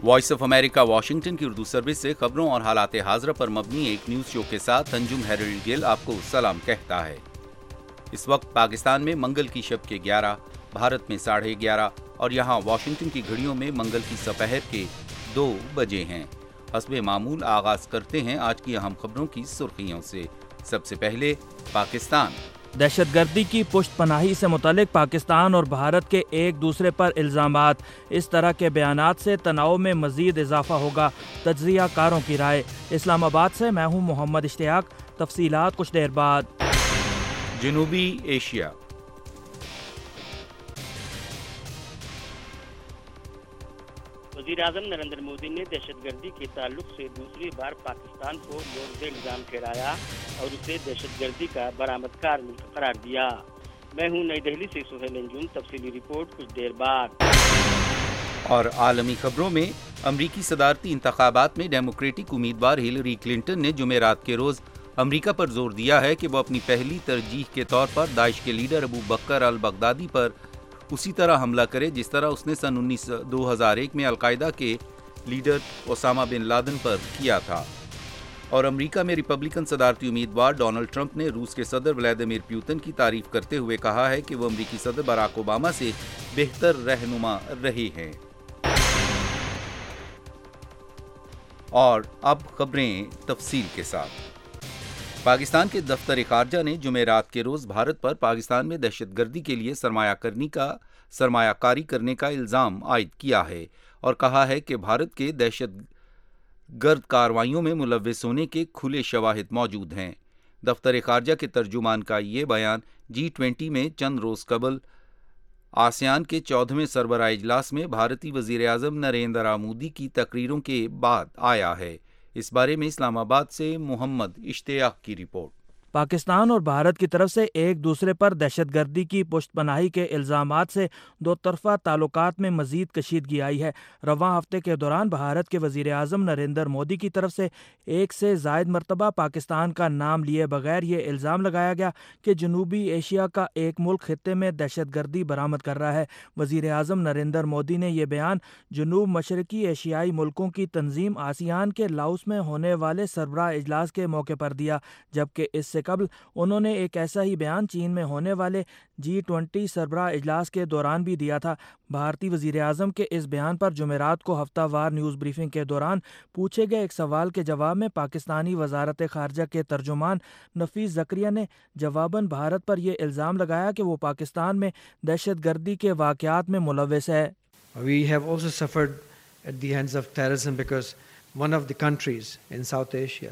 Voice of America Washington की Urdu service से खबरों और हालात हाज़रा पर मबनी एक न्यूज़ शो के साथ अंजुम हैरल्ड गिल आपको सलाम कहता है। इस वक्त पाकिस्तान में मंगल की शब के 11, भारत में 11:30 और यहाँ वाशिंगटन की घड़ियों में मंगल की सपहर के 2 बजे हैं। हस्बे मामूल आगाज करते हैं आज की अहम खबरों की सुर्खियों से। सबसे पहले पाकिस्तान। दहशतगर्दी की पुष्ट पनाही से मुतालिक पाकिस्तान और भारत के एक दूसरे पर इल्ज़ामात। इस तरह के बयानात से तनाव में मज़ीद इजाफा होगा, तज्ज़िया कारों की राय। इस्लामाबाद से मैं हूँ मोहम्मद इश्तियाक। तफसीलात कुछ देर बाद। जनूबी एशिया। वज़ीर-ए-आज़म नरेंद्र मोदी ने दहशतगर्दी के ताल्लुक से दूसरी बार पाकिस्तान को मोर्द इल्ज़ाम ठहराया और उसे दहशतगर्दी का बरामदकार मुल्क करार दिया। मैं हूं नई दिल्ली से सुहेल अंजुम। तफसीली रिपोर्ट कुछ देर बाद। और आलमी खबरों में अमरीकी सदारती इंतखाबात में डेमोक्रेटिक उम्मीदवार हिलरी क्लिंटन ने जुमेरात के रोज़ अमरीका पर जोर दिया है कि वो अपनी पहली तरजीह के तौर पर दाइश के leader Abu Bakr al Baghdadi पर उसी तरह हमला करे जिस तरह उसने सन 2001 में अलकायदा के लीडर ओसामा बिन लादेन पर किया था। और अमेरिका में रिपब्लिकन सदारती उम्मीदवार डोनाल्ड ट्रंप ने रूस के सदर व्लादिमीर पुतिन की तारीफ करते हुए कहा है कि वो अमेरिकी सदर बराक ओबामा से बेहतर रहनुमा रहे हैं। और अब खबरें तफसील के साथ। पाकिस्तान के दफ्तर खारजा ने जुमेरात के रोज़ भारत पर पाकिस्तान में दहशतगर्दी के लिए सरमायाकारी करने का इल्ज़ाम आयद किया है और कहा है कि भारत के दहशतगर्द कार्रवाइयों में मुलव्विस होने के खुले शवाहिद मौजूद हैं। दफ्तर खारजा के तर्जुमान का ये बयान G20 में चंद रोज़ कबल आसियान के 14वें सरबराह इजलास में भारतीय वज़ीर-ए-आज़म नरेंद्र मोदी की तकरीरों के बाद आया है। इस बारे में इस्लामाबाद से मोहम्मद इश्तियाक की रिपोर्ट। पाकिस्तान और भारत की तरफ से एक दूसरे पर दहशतगर्दी की पुष्ट पनाही के इल्ज़ामात से दो तरफ़ा ताल्लुकात में मज़ीद कशीदगी आई है। रवां हफ्ते के दौरान भारत के वज़ीर-ए-आज़म नरेंद्र मोदी की तरफ से एक से ज़ायद मरतबा पाकिस्तान का नाम लिए बगैर ये इल्ज़ाम लगाया गया कि जनूबी एशिया का एक मुल्क खित्ते में दहशतगर्दी बरामद कर रहा है। वज़ीर-ए-आज़म नरेंद्र मोदी ने यह बयान जनूब मशरकी एशियाई मुल्कों की तंजीम आसियान के लाओस में होने वाले सरबराह इजलास के मौके पर दिया, जबकि इससे कबल उन्होंने एक ऐसा ही बयान चीन में होने वाले G20 सरबराह इजलास के दौरान भी दिया था। भारतीय वज़ीर-ए-आज़म के इस बयान पर जुमेरात को हफ्तावार न्यूज़ ब्रीफिंग के दौरान पूछे गए एक सवाल के जवाब में पाकिस्तानी वज़ारत ख़ारजा के तर्जुमान नफ़ीस ज़करिया ने जवाबन भारत पर यह इल्ज़ाम लगाया कि वो पाकिस्तान में दहशतगर्दी के वाक़यात में मुलव्विस है। We have also suffered at the hands of terrorism because one of the countries in South Asia,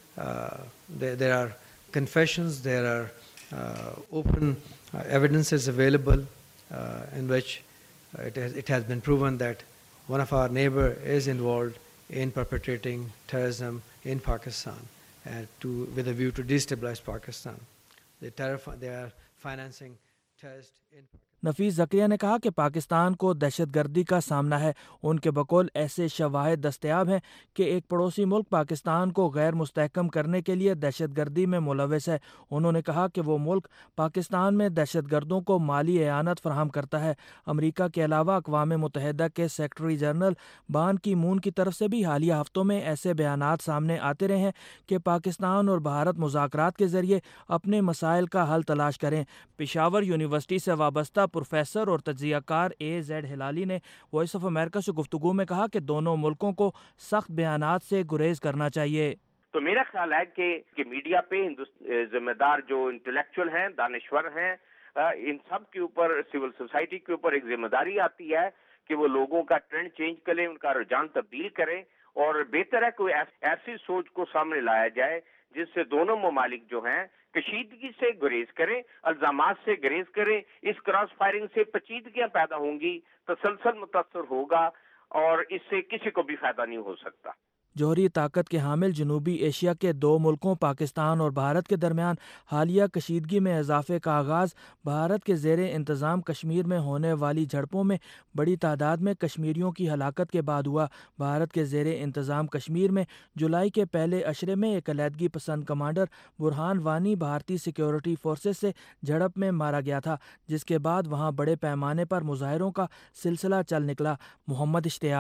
there are confessions, there are open evidences available in which it has been proven that one of our neighbor is involved in perpetrating terrorism in Pakistan with a view to destabilize Pakistan. They are financing terrorists in Pakistan. नफ़ीस ज़करिया ने कहा कि पाकिस्तान को दहशतगर्दी का सामना है। उनके बकौल ऐसे शवाहिद दस्तयाब हैं कि एक पड़ोसी मुल्क पाकिस्तान को गैर मुस्तहकम करने के लिए दहशतगर्दी में मुलव्विस है। उन्होंने कहा कि वो मुल्क पाकिस्तान में दहशतगर्दों को माली एआनत फराहम करता है। अमरीका के अलावा अक़वाम मुत्तहिदा के सेक्रेटरी जनरल बान की मून की तरफ से भी हालिया हफ्तों में ऐसे बयानात सामने आते रहे हैं कि पाकिस्तान और भारत मुज़ाकरात के ज़रिए अपने मसाइल का हल तलाश करें। पेशावर यूनिवर्सिटी से वाबस्ता प्रोफेसर और तज्ज़ियाकार A.Z. हिलाली ने वॉइस ऑफ अमेरिका से गुफ्तगू में कहा कि दोनों मुल्कों को सख्त बयानात से गुरेज करना चाहिए। तो मेरा ख्याल है कि मीडिया पे जिम्मेदार जो इंटेलेक्चुअल हैं, दानिश्वर हैं, इन सब के ऊपर, सिविल सोसाइटी के ऊपर एक जिम्मेदारी आती है कि वो लोगों का ट्रेंड चेंज करें, उनका रुझान तब्दील करें और बेहतर है कोई ऐसी सोच को सामने लाया जाए जिससे दोनों ममालिक जो हैं कशीदगी से गुरेज करें, अल्जामात से गुरेज करें। इस क्रॉस फायरिंग से पेचीदगियां पैदा होंगी, तसलसल मुतासर होगा और इससे किसी को भी फायदा नहीं हो सकता। जौहरी ताकत के हामिल जनूबी एशिया के दो मुल्कों पाकिस्तान और भारत के दरमियान हालिया कशीदगी में इजाफे का आगाज़ भारत के ज़ेरे इंतज़ाम कश्मीर में होने वाली झड़पों में बड़ी तादाद में कश्मीरियों की हलाकत के बाद हुआ। भारत के ज़ेरे इंतज़ाम कश्मीर में जुलाई के पहले अशरे में एक अलहदगी पसंद कमांडर बुरहान वानी भारतीय सिक्योरिटी फोर्सेस से झड़प में मारा गया था, जिसके बाद वहाँ बड़े पैमाने पर मुजाहरों का सिलसिला चल निकला। Mohammad Ishtiaq,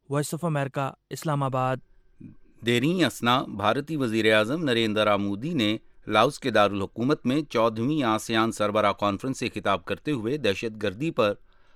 voice of America, Islamabad. देरी असना भारतीय वजीर आज़म नरेंद्र मोदी ने लाओस के दारुल हुकूमत में 14वीं आसियान सरबराह कॉन्फ्रेंस से खिताब करते हुए दहशतगर्दी पर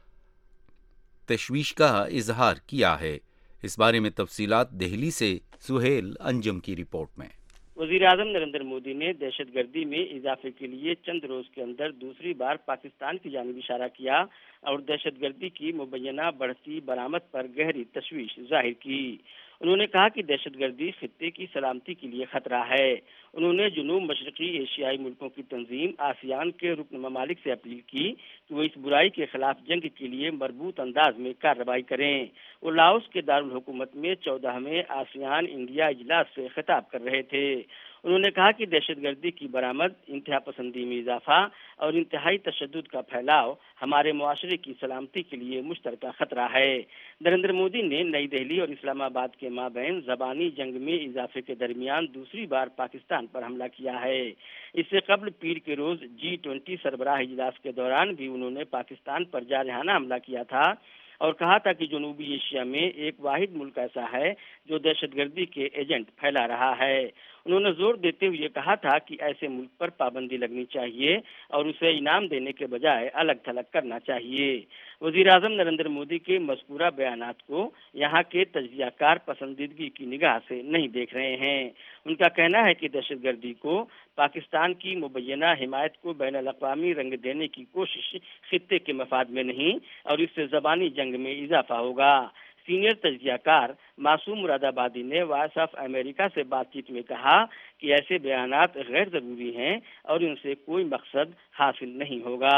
तशवीश का इजहार किया है। इस बारे में तफसीलात दिल्ली से सुहेल अंजुम की रिपोर्ट में। वजीर आजम नरेंद्र मोदी ने दहशतगर्दी में इजाफे के लिए चंद रोज के अंदर दूसरी बार पाकिस्तान की जानिब इशारा किया और दहशतगर्दी की मुबैना बढ़ती बरामद पर गहरी तशवीश जाहिर की। उन्होंने कहा कि दहशतगर्दी खित्ते की सलामती के लिए खतरा है। उन्होंने जुनूब मशरकी एशियाई मुल्कों की तंजीम आसियान के रुकन ममालिक से अपील की कि वो इस बुराई के खिलाफ जंग के लिए मरबूत अंदाज में कार्रवाई करें। वो लाओस के दारुल हुकूमत में 14वें आसियान इंडिया इजलास से खिताब कर रहे थे। उन्होंने कहा कि दहशतगर्दी की बरामद, इंतहा पसंदी में इजाफा और इंतहाई तशद्दुद का फैलाव हमारे मुआशरे की सलामती के लिए मुश्तरका खतरा है। नरेंद्र मोदी ने नई दिल्ली और इस्लामाबाद के माबैन ज़बानी जंग में इजाफे के दरमियान दूसरी बार पाकिस्तान पर हमला किया है। इससे कबल पीर के रोज G20 सरबराह इजलास के दौरान भी उन्होंने पाकिस्तान पर जारहाना हमला किया था और कहा था कि जनूबी एशिया में एक वाहिद मुल्क ऐसा है जो दहशतगर्दी के एजेंट फैला रहा है। उन्होंने जोर देते हुए कहा था कि ऐसे मुल्क पर पाबंदी लगनी चाहिए और उसे इनाम देने के बजाय अलग थलग करना चाहिए। वजीर आजम नरेंद्र मोदी के मज़कूरा बयानात को यहाँ के तज्ज़ियाकार पसंदीदगी की निगाह से नहीं देख रहे हैं। उनका कहना है कि दहशतगर्दी को पाकिस्तान की मुबैना हिमायत को बैनुल-अक़वामी रंग देने की कोशिश खित्ते के मफाद में नहीं और इससे ज़बानी जंग में इजाफा होगा। सीनियर तज्ज़ियाकार मासूम मुरादाबादी ने वॉइस ऑफ अमेरिका से बातचीत में कहा कि ऐसे बयानात गैर ज़रूरी हैं और इनसे कोई मकसद हासिल नहीं होगा।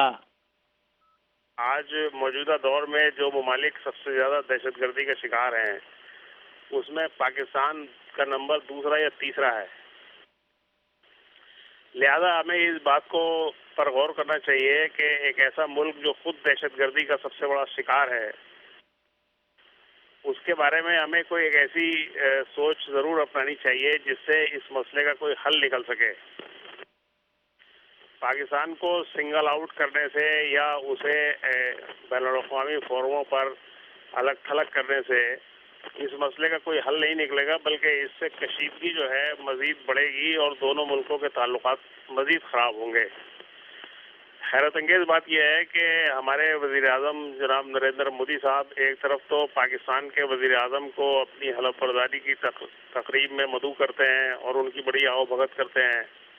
आज मौजूदा दौर में जो ममालिक सबसे ज़्यादा दहशतगर्दी के शिकार हैं उसमें पाकिस्तान का नंबर दूसरा या तीसरा है। लिहाजा हमें इस बात को पर गौर करना चाहिए कि एक ऐसा मुल्क जो खुद दहशतगर्दी का सबसे बड़ा शिकार है उसके बारे में हमें कोई एक ऐसी सोच जरूर अपनानी चाहिए जिससे इस मसले का कोई हल निकल सके। पाकिस्तान को सिंगल आउट करने से या उसे बैनुल-अक़वामी फोरमों पर अलग थलग करने से इस मसले का कोई हल नहीं निकलेगा, बल्कि इससे कशीदगी जो है मजीद बढ़ेगी और दोनों मुल्कों के ताल्लुकात मजीद खराब होंगे। हैरत अंगेज बात यह है कि हमारे वजीर आज़म जनाब नरेंद्र मोदी साहब एक तरफ तो पाकिस्तान के वजीर आज़म को अपनी हलफ बर्दारी की तकरीब में मदऊ करते हैं और उनकी बड़ी आओभगत करते हैं,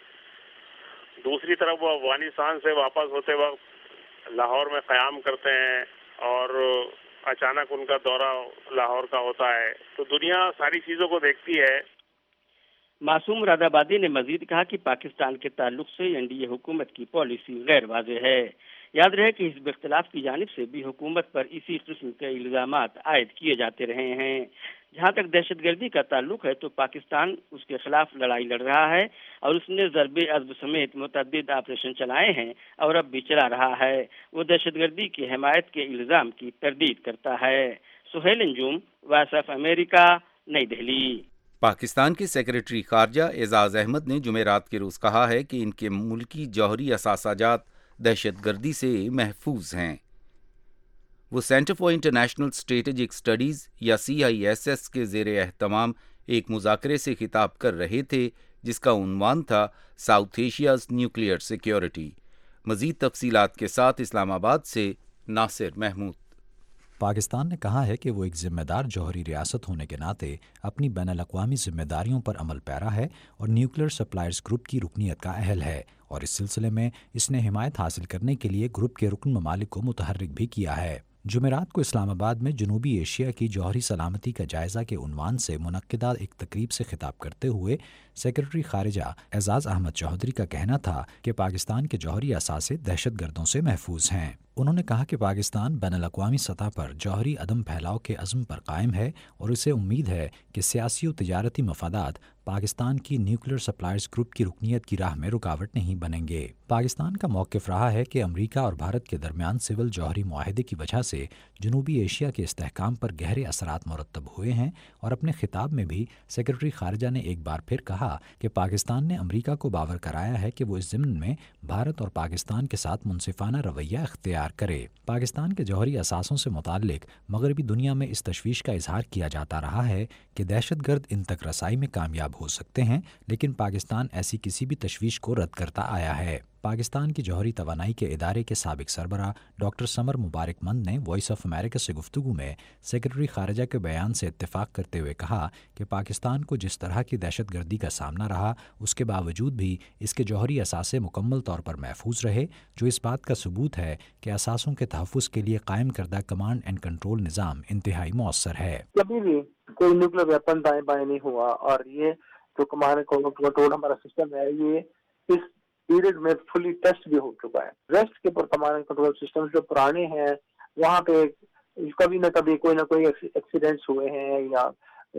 दूसरी तरफ वो अफगानिस्तान से वापस होते वक्त लाहौर में क़याम करते हैं और अचानक उनका दौरा लाहौर का होता है। तो दुनिया सारी चीज़ों को देखती है। मासूम मुरादाबादी ने मजीद कहा कि पाकिस्तान के ताल्लुक से एनडीए हुकूमत की पॉलिसी गैर वाज़ेह है। याद रहे कि हिज़्ब इख्तिलाफ की जानिब से भी हुकूमत पर इसी किस्म के इल्ज़ामात आयद किए जाते रहे हैं। जहाँ तक दहशतगर्दी का ताल्लुक है तो पाकिस्तान उसके खिलाफ लड़ाई लड़ रहा है और उसने ज़रबे अज़्ब समेत मुतअद्दिद ऑपरेशन चलाए हैं और अब भी चला रहा है। वो दहशतगर्दी की हिमायत के इल्ज़ाम की तरदीद करता है। Suhail Anjum, voice of America, नई दिल्ली। पाकिस्तान के सेक्रेटरी खारजा एजाज अहमद ने जुमेरात के रोज़ कहा है कि इनके मुल्की जौहरी असासाजात दहशतगर्दी से महफूज हैं। वो centre for international strategic studies या CISS के ज़ेरे एहतमाम एक मुज़ाकरे से खिताब कर रहे थे जिसका उन्वान था साउथ एशियाज़ न्यूक्लियर सिक्योरिटी। मज़ीद तफसीलात के साथ इस्लामाबाद से नासिर महमूद। पाकिस्तान ने कहा है कि वो एक ज़िम्मेदार जौहरी रियासत होने के नाते अपनी बैनुल-अक़वामी ज़िम्मेदारियों पर अमल पैरा है और न्यूक्लियर सप्लायर्स ग्रुप की रुकनीत का अहल है और इस सिलसिले में इसने हिमायत हासिल करने के लिए ग्रुप के रुकन ममालिक को मुतहर्रिक भी किया है। जुमेरात को इस्लामाबाद में जनूबी एशिया की जौहरी सलामती का जायज़ा के उन्वान से मुनक्किदा एक तकरीब से खिताब करते हुए सेक्रेटरी खारिजा एजाज अहमद चौधरी का कहना था कि पाकिस्तान के जौहरी असासे दहशतगर्दों से महफूज हैं। उन्होंने कहा कि पाकिस्तान बैनुल-अक़वामी सतह पर जौहरी अदम फैलाव के अज़्म पर कायम है और इसे उम्मीद है कि सियासी और तिजारती मफादात پاکستان کی نیوکلیر سپلائرز گروپ کی رکنیت کی راہ میں رکاوٹ نہیں بنیں گے۔ پاکستان کا موقف رہا ہے کہ امریکہ اور بھارت کے درمیان سول جوہری معاہدے کی وجہ سے جنوبی ایشیا کے استحکام پر گہرے اثرات مرتب ہوئے ہیں، اور اپنے خطاب میں بھی سیکرٹری خارجہ نے ایک بار پھر کہا کہ پاکستان نے امریکہ کو باور کرایا ہے کہ وہ اس ضمن میں بھارت اور پاکستان کے ساتھ منصفانہ رویہ اختیار کرے۔ پاکستان کے جوہری اثاثوں سے متعلق مغربی دنیا میں اس تشویش کا اظہار کیا جاتا رہا ہے کہ دہشت گرد ان تک رسائی میں کامیاب ہو سکتے ہیں، لیکن پاکستان ایسی کسی بھی تشویش کو رد کرتا آیا ہے۔ پاکستان کی جوہری توانائی کے ادارے کے سابق سربراہ ڈاکٹر سمر مبارک مند نے وائس آف امریکہ سے گفتگو میں سیکرٹری خارجہ کے بیان سے اتفاق کرتے ہوئے کہا کہ پاکستان کو جس طرح کی دہشت گردی کا سامنا رہا، اس کے باوجود بھی اس کے جوہری اثاثے مکمل طور پر محفوظ رہے، جو اس بات کا ثبوت ہے کہ اثاثوں کے تحفظ کے لیے قائم کردہ کمانڈ اینڈ کنٹرول نظام انتہائی مؤثر ہے۔ کبھی بھی کوئی نیوکلیر ویپن دائیں بائیں نہیں ہوا، اور یہ جو کمانڈ کنٹرول ہمارا سسٹم ہے، یہ اس پیریڈ میں فلی ٹیسٹ بھی ہو چکا ہے۔ ریسٹ کے کمانڈ کنٹرول سسٹم جو پرانے ہیں، وہاں پہ کبھی نہ کبھی کوئی ایکسیڈنٹس ہوئے ہیں یا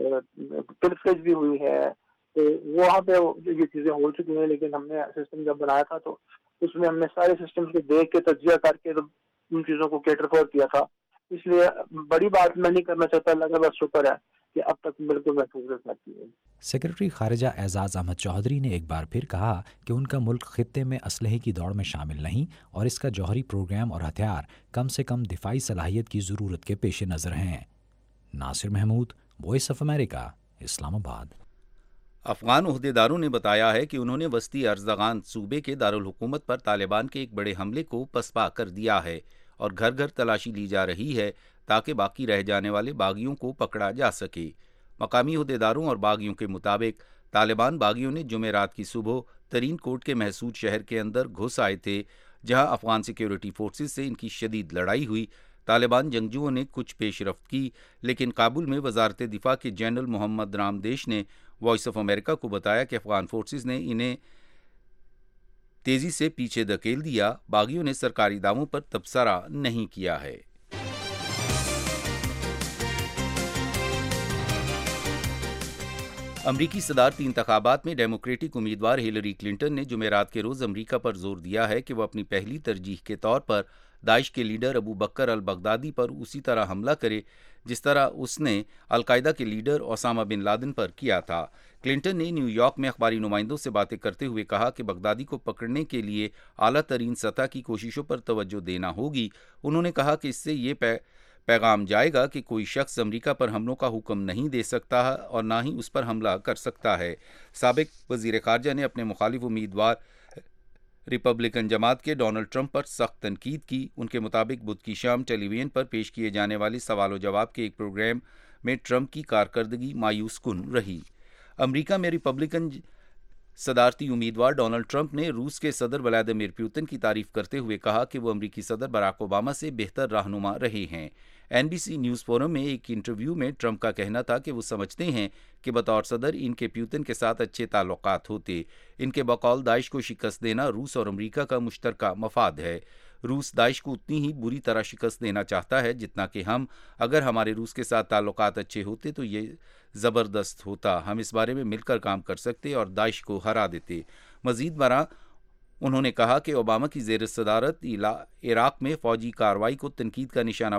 پلفریج بھی ہوئی ہے، تو وہاں پہ یہ چیزیں ہو چکی ہیں، لیکن ہم نے سسٹم جب بنایا تھا تو اس میں ہم نے سارے سسٹم کو دیکھ کے تجزیہ کر کے ان چیزوں کو کیٹر فور کیا تھا۔ اس لیے بڑی بات میں نہیں کرنا چاہتا، اللہ کا بس شکر ہے کہ اب تک بالکل محفوظ رکھتی ہے۔ سیکرٹری خارجہ اعزاز احمد چودھری نے ایک بار پھر کہا کہ ان کا ملک خطے میں اسلحے کی دوڑ میں شامل نہیں، اور اس کا جوہری پروگرام اور ہتھیار کم سے کم دفاعی صلاحیت کی ضرورت کے پیش نظر ہیں۔ Nasir Mahmood, voice of America, Islamabad. Afghan عہدیداروں نے بتایا ہے کہ انہوں نے وسطی ارزگان صوبے کے دارالحکومت پر طالبان کے ایک بڑے حملے کو پسپا کر دیا ہے، اور گھر گھر تلاشی لی جا رہی ہے تاکہ باقی رہ جانے والے باغیوں کو پکڑا جا سکے۔ مقامی عہدیداروں اور باغیوں کے مطابق طالبان باغیوں نے جمعرات کی صبح ترین کوٹ کے محسود شہر کے اندر گھس آئے تھے، جہاں افغان سیکیورٹی فورسز سے ان کی شدید لڑائی ہوئی۔ طالبان جنگجوؤں نے کچھ پیش رفت کی، لیکن کابل میں وزارت دفاع کے جنرل محمد رام دیش نے وائس آف امریکہ کو بتایا کہ افغان فورسز نے انہیں تیزی سے پیچھے دھکیل دیا۔ باغیوں نے سرکاری دعووں پر تبصرہ نہیں کیا ہے۔ امریکی صدارتی انتخابات میں ڈیموکریٹک امیدوار ہیلری کلنٹن نے جمعرات کے روز امریکہ پر زور دیا ہے کہ وہ اپنی پہلی ترجیح کے طور پر داعش کے لیڈر ابو بکر البغدادی پر اسی طرح حملہ کرے جس طرح اس نے القاعدہ کے لیڈر اسامہ بن لادن پر کیا تھا۔ کلنٹن نے نیو یارک میں اخباری نمائندوں سے باتیں کرتے ہوئے کہا کہ بغدادی کو پکڑنے کے لیے اعلیٰ ترین سطح کی کوششوں پر توجہ دینا ہوگی۔ انہوں نے کہا کہ اس سے یہ پیغام جائے گا کہ کوئی شخص امریکہ پر حملوں کا حکم نہیں دے سکتا اور نہ ہی اس پر حملہ کر سکتا ہے۔ سابق وزیر خارجہ نے اپنے مخالف امیدوار ریپبلکن جماعت کے ڈونلڈ ٹرمپ پر سخت تنقید کی۔ ان کے مطابق بدھ کی شام ٹیلی ویژن پر پیش کیے جانے والے سوال و جواب کے ایک پروگرام میں ٹرمپ کی کارکردگی مایوس کن رہی۔ امریکہ میں ریپبلکن صدارتی امیدوار ڈونلڈ ٹرمپ نے روس کے صدر ولادیمیر پوتن کی تعریف کرتے ہوئے کہا کہ وہ امریکی صدر باراک اوباما سے بہتر رہنما رہے ہیں۔ NBC نیوز فورم میں ایک انٹرویو میں ٹرمپ کا کہنا تھا کہ وہ سمجھتے ہیں کہ بطور صدر ان کے پیوتن کے ساتھ اچھے تعلقات ہوتے۔ ان کے بقول داعش کو شکست دینا روس اور امریکہ کا مشترکہ مفاد ہے۔ روس داعش کو اتنی ہی بری طرح شکست دینا چاہتا ہے جتنا کہ ہم۔ اگر ہمارے روس کے ساتھ تعلقات اچھے ہوتے تو یہ زبردست ہوتا، ہم اس بارے میں مل کر کام کر سکتے اور داعش کو ہرا دیتے۔ مزید برآں انہوں نے کہا کہ اوباما کی زیر صدارت عراق میں فوجی کارروائی کو تنقید کا نشانہ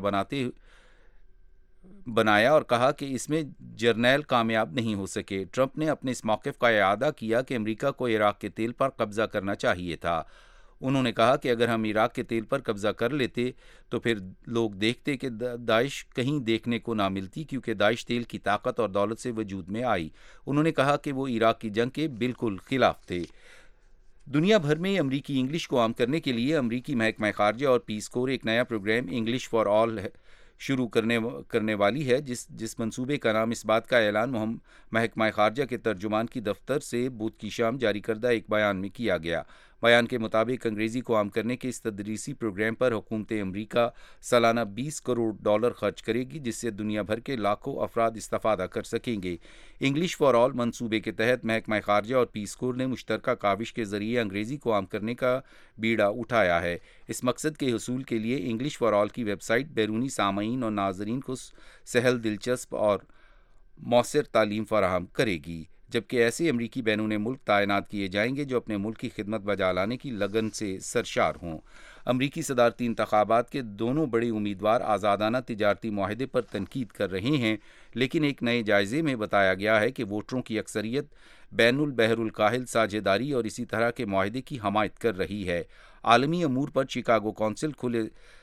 بنایا اور کہا کہ اس میں جرنیل کامیاب نہیں ہو سکے۔ ٹرمپ نے اپنے اس موقف کا اعادہ کیا کہ امریکہ کو عراق کے تیل پر قبضہ کرنا چاہیے تھا۔ انہوں نے کہا کہ اگر ہم عراق کے تیل پر قبضہ کر لیتے تو پھر لوگ دیکھتے کہ داعش کہیں دیکھنے کو نہ ملتی، کیونکہ داعش تیل کی طاقت اور دولت سے وجود میں آئی۔ انہوں نے کہا کہ وہ عراق کی جنگ کے بالکل خلاف تھے۔ دنیا بھر میں امریکی انگلش کو عام کرنے کے لیے امریکی محکمہ خارجہ اور پیس کور ایک نیا پروگرام انگلش فار آل شروع کرنے والی ہے، جس منصوبے کا نام اس بات کا اعلان محکمہ خارجہ کے ترجمان کی دفتر سے بدھ کی شام جاری کردہ ایک بیان میں کیا گیا۔ بیان کے مطابق انگریزی کو عام کرنے کے اس تدریسی پروگرام پر حکومت امریکہ سالانہ $20 کروڑ خرچ کرے گی، جس سے دنیا بھر کے لاکھوں افراد استفادہ کر سکیں گے۔ انگلش فار آل منصوبے کے تحت محکمہ خارجہ اور پیس کور نے مشترکہ کاوش کے ذریعے انگریزی کو عام کرنے کا بیڑا اٹھایا ہے۔ اس مقصد کے حصول کے لیے انگلش فار آل کی ویب سائٹ بیرونی سامعین اور ناظرین کو سہل، دلچسپ اور مؤثر تعلیم فراہم کرے گی۔ جبکہ ایسے امریکی بیرون ملک تعینات کیے جائیں گے جو اپنے ملک کی خدمت بجا لانے کی لگن سے سرشار ہوں۔ امریکی صدارتی انتخابات کے دونوں بڑے امیدوار آزادانہ تجارتی معاہدے پر تنقید کر رہے ہیں، لیکن ایک نئے جائزے میں بتایا گیا ہے کہ ووٹروں کی اکثریت بین البحر الکاہل ساجھیداری اور اسی طرح کے معاہدے کی حمایت کر رہی ہے۔ عالمی امور پر شکاگو کونسل کھلے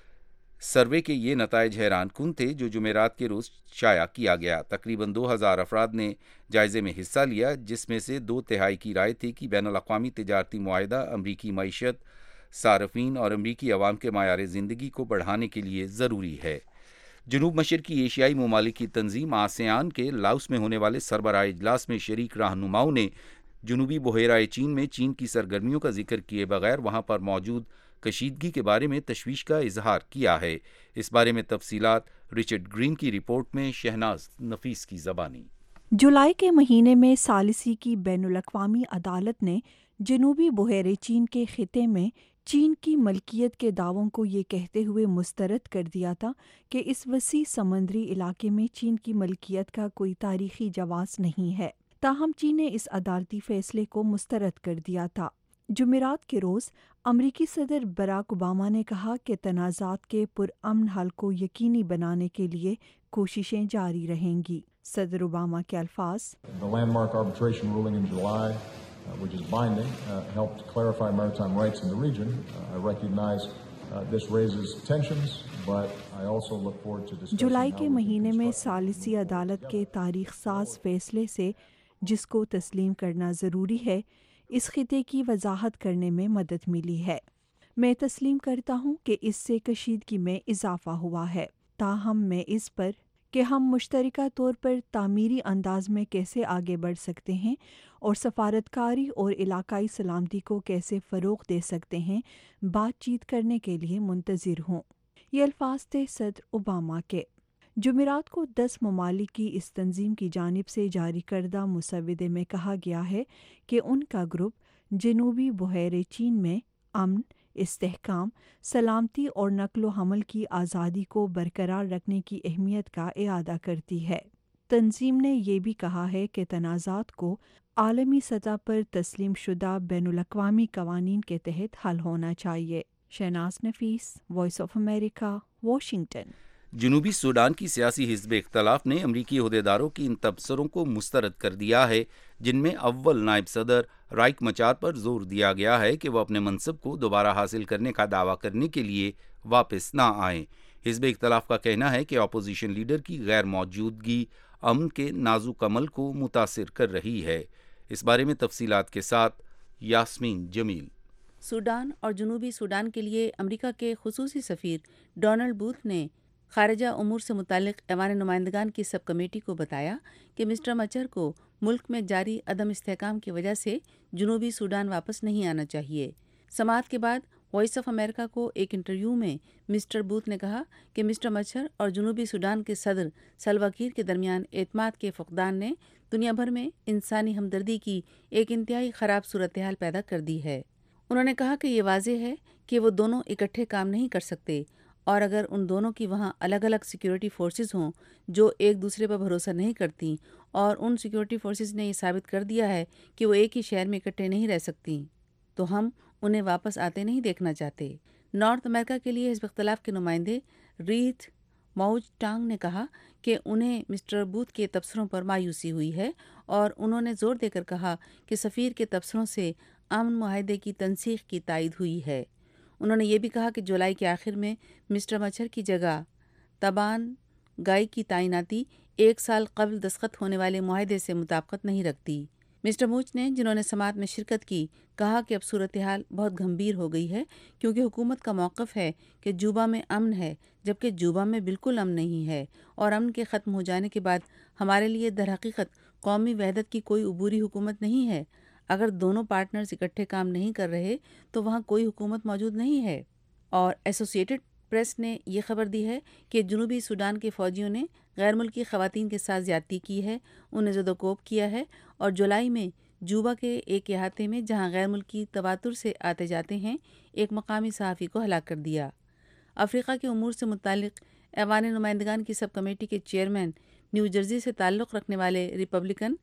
سروے کے یہ نتائج حیران کن تھے جو جمعرات کے روز شائع کیا گیا۔ تقریباً 2000 افراد نے جائزے میں حصہ لیا، جس میں سے 2/3 کی رائے تھی کہ بین الاقوامی تجارتی معاہدہ امریکی معیشت، صارفین اور امریکی عوام کے معیار زندگی کو بڑھانے کے لیے ضروری ہے۔ جنوب مشرقی ایشیائی ممالک کی تنظیم آسیان کے لاؤس میں ہونے والے سربراہ اجلاس میں شریک رہنماؤں نے جنوبی بحیرہ چین میں چین کی سرگرمیوں کا ذکر کیے بغیر وہاں پر موجود کشیدگی کے بارے میں تشویش کا اظہار کیا ہے۔ اس بارے میں تفصیلات رچرڈ گرین کی رپورٹ میں شہناز نفیس کی زبانی۔ جولائی کے مہینے میں ثالثی کی بین الاقوامی عدالت نے جنوبی بحیرہ چین کے خطے میں چین کی ملکیت کے دعووں کو یہ کہتے ہوئے مسترد کر دیا تھا کہ اس وسیع سمندری علاقے میں چین کی ملکیت کا کوئی تاریخی جواز نہیں ہے۔ تاہم چین نے اس عدالتی فیصلے کو مسترد کر دیا تھا۔ جمعرات کے روز امریکی صدر براک اوباما نے کہا کہ تنازعات کے پرامن حل کو یقینی بنانے کے لیے کوششیں جاری رہیں گی۔ صدر اوباما کے الفاظ: The landmark arbitration ruling in July, which is binding, helped clarify maritime rights in the region. I recognize this raises tensions, but I also look forward to discussing July how کے we مہینے can میں construct ثالثی عدالت کے تاریخ ساز فیصلے سے جس کو تسلیم کرنا ضروری ہے، اس خطے کی وضاحت کرنے میں مدد ملی ہے۔ میں تسلیم کرتا ہوں کہ اس سے کشیدگی میں اضافہ ہوا ہے، تاہم میں اس پر کہ ہم مشترکہ طور پر تعمیری انداز میں کیسے آگے بڑھ سکتے ہیں اور سفارتکاری اور علاقائی سلامتی کو کیسے فروغ دے سکتے ہیں، بات چیت کرنے کے لیے منتظر ہوں۔ یہ الفاظ تھے صدر اوباما کے۔ جمعرات کو 10 ممالک کی اس تنظیم کی جانب سے جاری کردہ مسودے میں کہا گیا ہے کہ ان کا گروپ جنوبی بحیرہ چین میں امن، استحکام، سلامتی اور نقل و حمل کی آزادی کو برقرار رکھنے کی اہمیت کا اعادہ کرتی ہے۔ تنظیم نے یہ بھی کہا ہے کہ تنازعات کو عالمی سطح پر تسلیم شدہ بین الاقوامی قوانین کے تحت حل ہونا چاہیے۔ Shahnaz Nafees, voice of America, Washington. جنوبی سوڈان کی سیاسی حزب اختلاف نے امریکی عہدیداروں کی ان تبصروں کو مسترد کر دیا ہے جن میں اول نائب صدر رائک مچار پر زور دیا گیا ہے کہ وہ اپنے منصب کو دوبارہ حاصل کرنے کا دعویٰ کرنے کے لیے واپس نہ آئیں۔ حزب اختلاف کا کہنا ہے کہ اپوزیشن لیڈر کی غیر موجودگی امن کے نازک عمل کو متاثر کر رہی ہے۔ اس بارے میں تفصیلات کے ساتھ یاسمین جمیل۔ سوڈان اور جنوبی سوڈان کے لیے امریکہ کے خصوصی سفیر ڈونلڈ بوتھ نے خارجہ امور سے متعلق ایوان نمائندگان کی سب کمیٹی کو بتایا کہ مسٹر مچر کو ملک میں جاری عدم استحکام کی وجہ سے جنوبی سوڈان واپس نہیں آنا چاہیے۔ سماعت کے بعد وائس آف امریکہ کو ایک انٹرویو میں مسٹر بوتھ نے کہا کہ مسٹر مچر اور جنوبی سوڈان کے صدر سلوا کیر کے درمیان اعتماد کے فقدان نے دنیا بھر میں انسانی ہمدردی کی ایک انتہائی خراب صورتحال پیدا کر دی ہے۔ انہوں نے کہا کہ یہ واضح ہے کہ وہ دونوں اکٹھے کام نہیں کر سکتے، اور اگر ان دونوں کی وہاں الگ الگ سیکیورٹی فورسز ہوں جو ایک دوسرے پر بھروسہ نہیں کرتی، اور ان سیکیورٹی فورسز نے یہ ثابت کر دیا ہے کہ وہ ایک ہی شہر میں اکٹھے نہیں رہ سکتی، تو ہم انہیں واپس آتے نہیں دیکھنا چاہتے۔ نارتھ امریکہ کے لیے حزب اختلاف کے نمائندے ریتھ موج ٹانگ نے کہا کہ انہیں مسٹر بوتھ کے تبصروں پر مایوسی ہوئی ہے، اور انہوں نے زور دے کر کہا کہ سفیر کے تبصروں سے امن معاہدے کی تنسیخ کی تائید ہوئی ہے۔ انہوں نے یہ بھی کہا کہ جولائی کے آخر میں مسٹر مچر کی جگہ تبان گائی کی تعیناتی 1 سال قبل دستخط ہونے والے معاہدے سے مطابقت نہیں رکھتی۔ مسٹر موچ نے، جنہوں نے سماعت میں شرکت کی، کہا کہ اب صورتحال بہت گھمبیر ہو گئی ہے کیونکہ حکومت کا موقف ہے کہ جوبا میں امن ہے، جبکہ جوبا میں بالکل امن نہیں ہے، اور امن کے ختم ہو جانے کے بعد ہمارے لیے در حقیقت قومی وحدت کی کوئی عبوری حکومت نہیں ہے۔ اگر دونوں پارٹنرز اکٹھے کام نہیں کر رہے تو وہاں کوئی حکومت موجود نہیں ہے۔ اور ایسوسیٹڈ پریس نے یہ خبر دی ہے کہ جنوبی سوڈان کے فوجیوں نے غیر ملکی خواتین کے ساتھ زیادتی کی ہے، انہیں زد و کوب کیا ہے، اور جولائی میں جوبا کے ایک احاطے میں جہاں غیر ملکی تواتر سے آتے جاتے ہیں، ایک مقامی صحافی کو ہلاک کر دیا۔ افریقہ کے امور سے متعلق ایوان نمائندگان کی سب کمیٹی کے چیئرمین نیو جرسی سے تعلق رکھنے والے ریپبلکن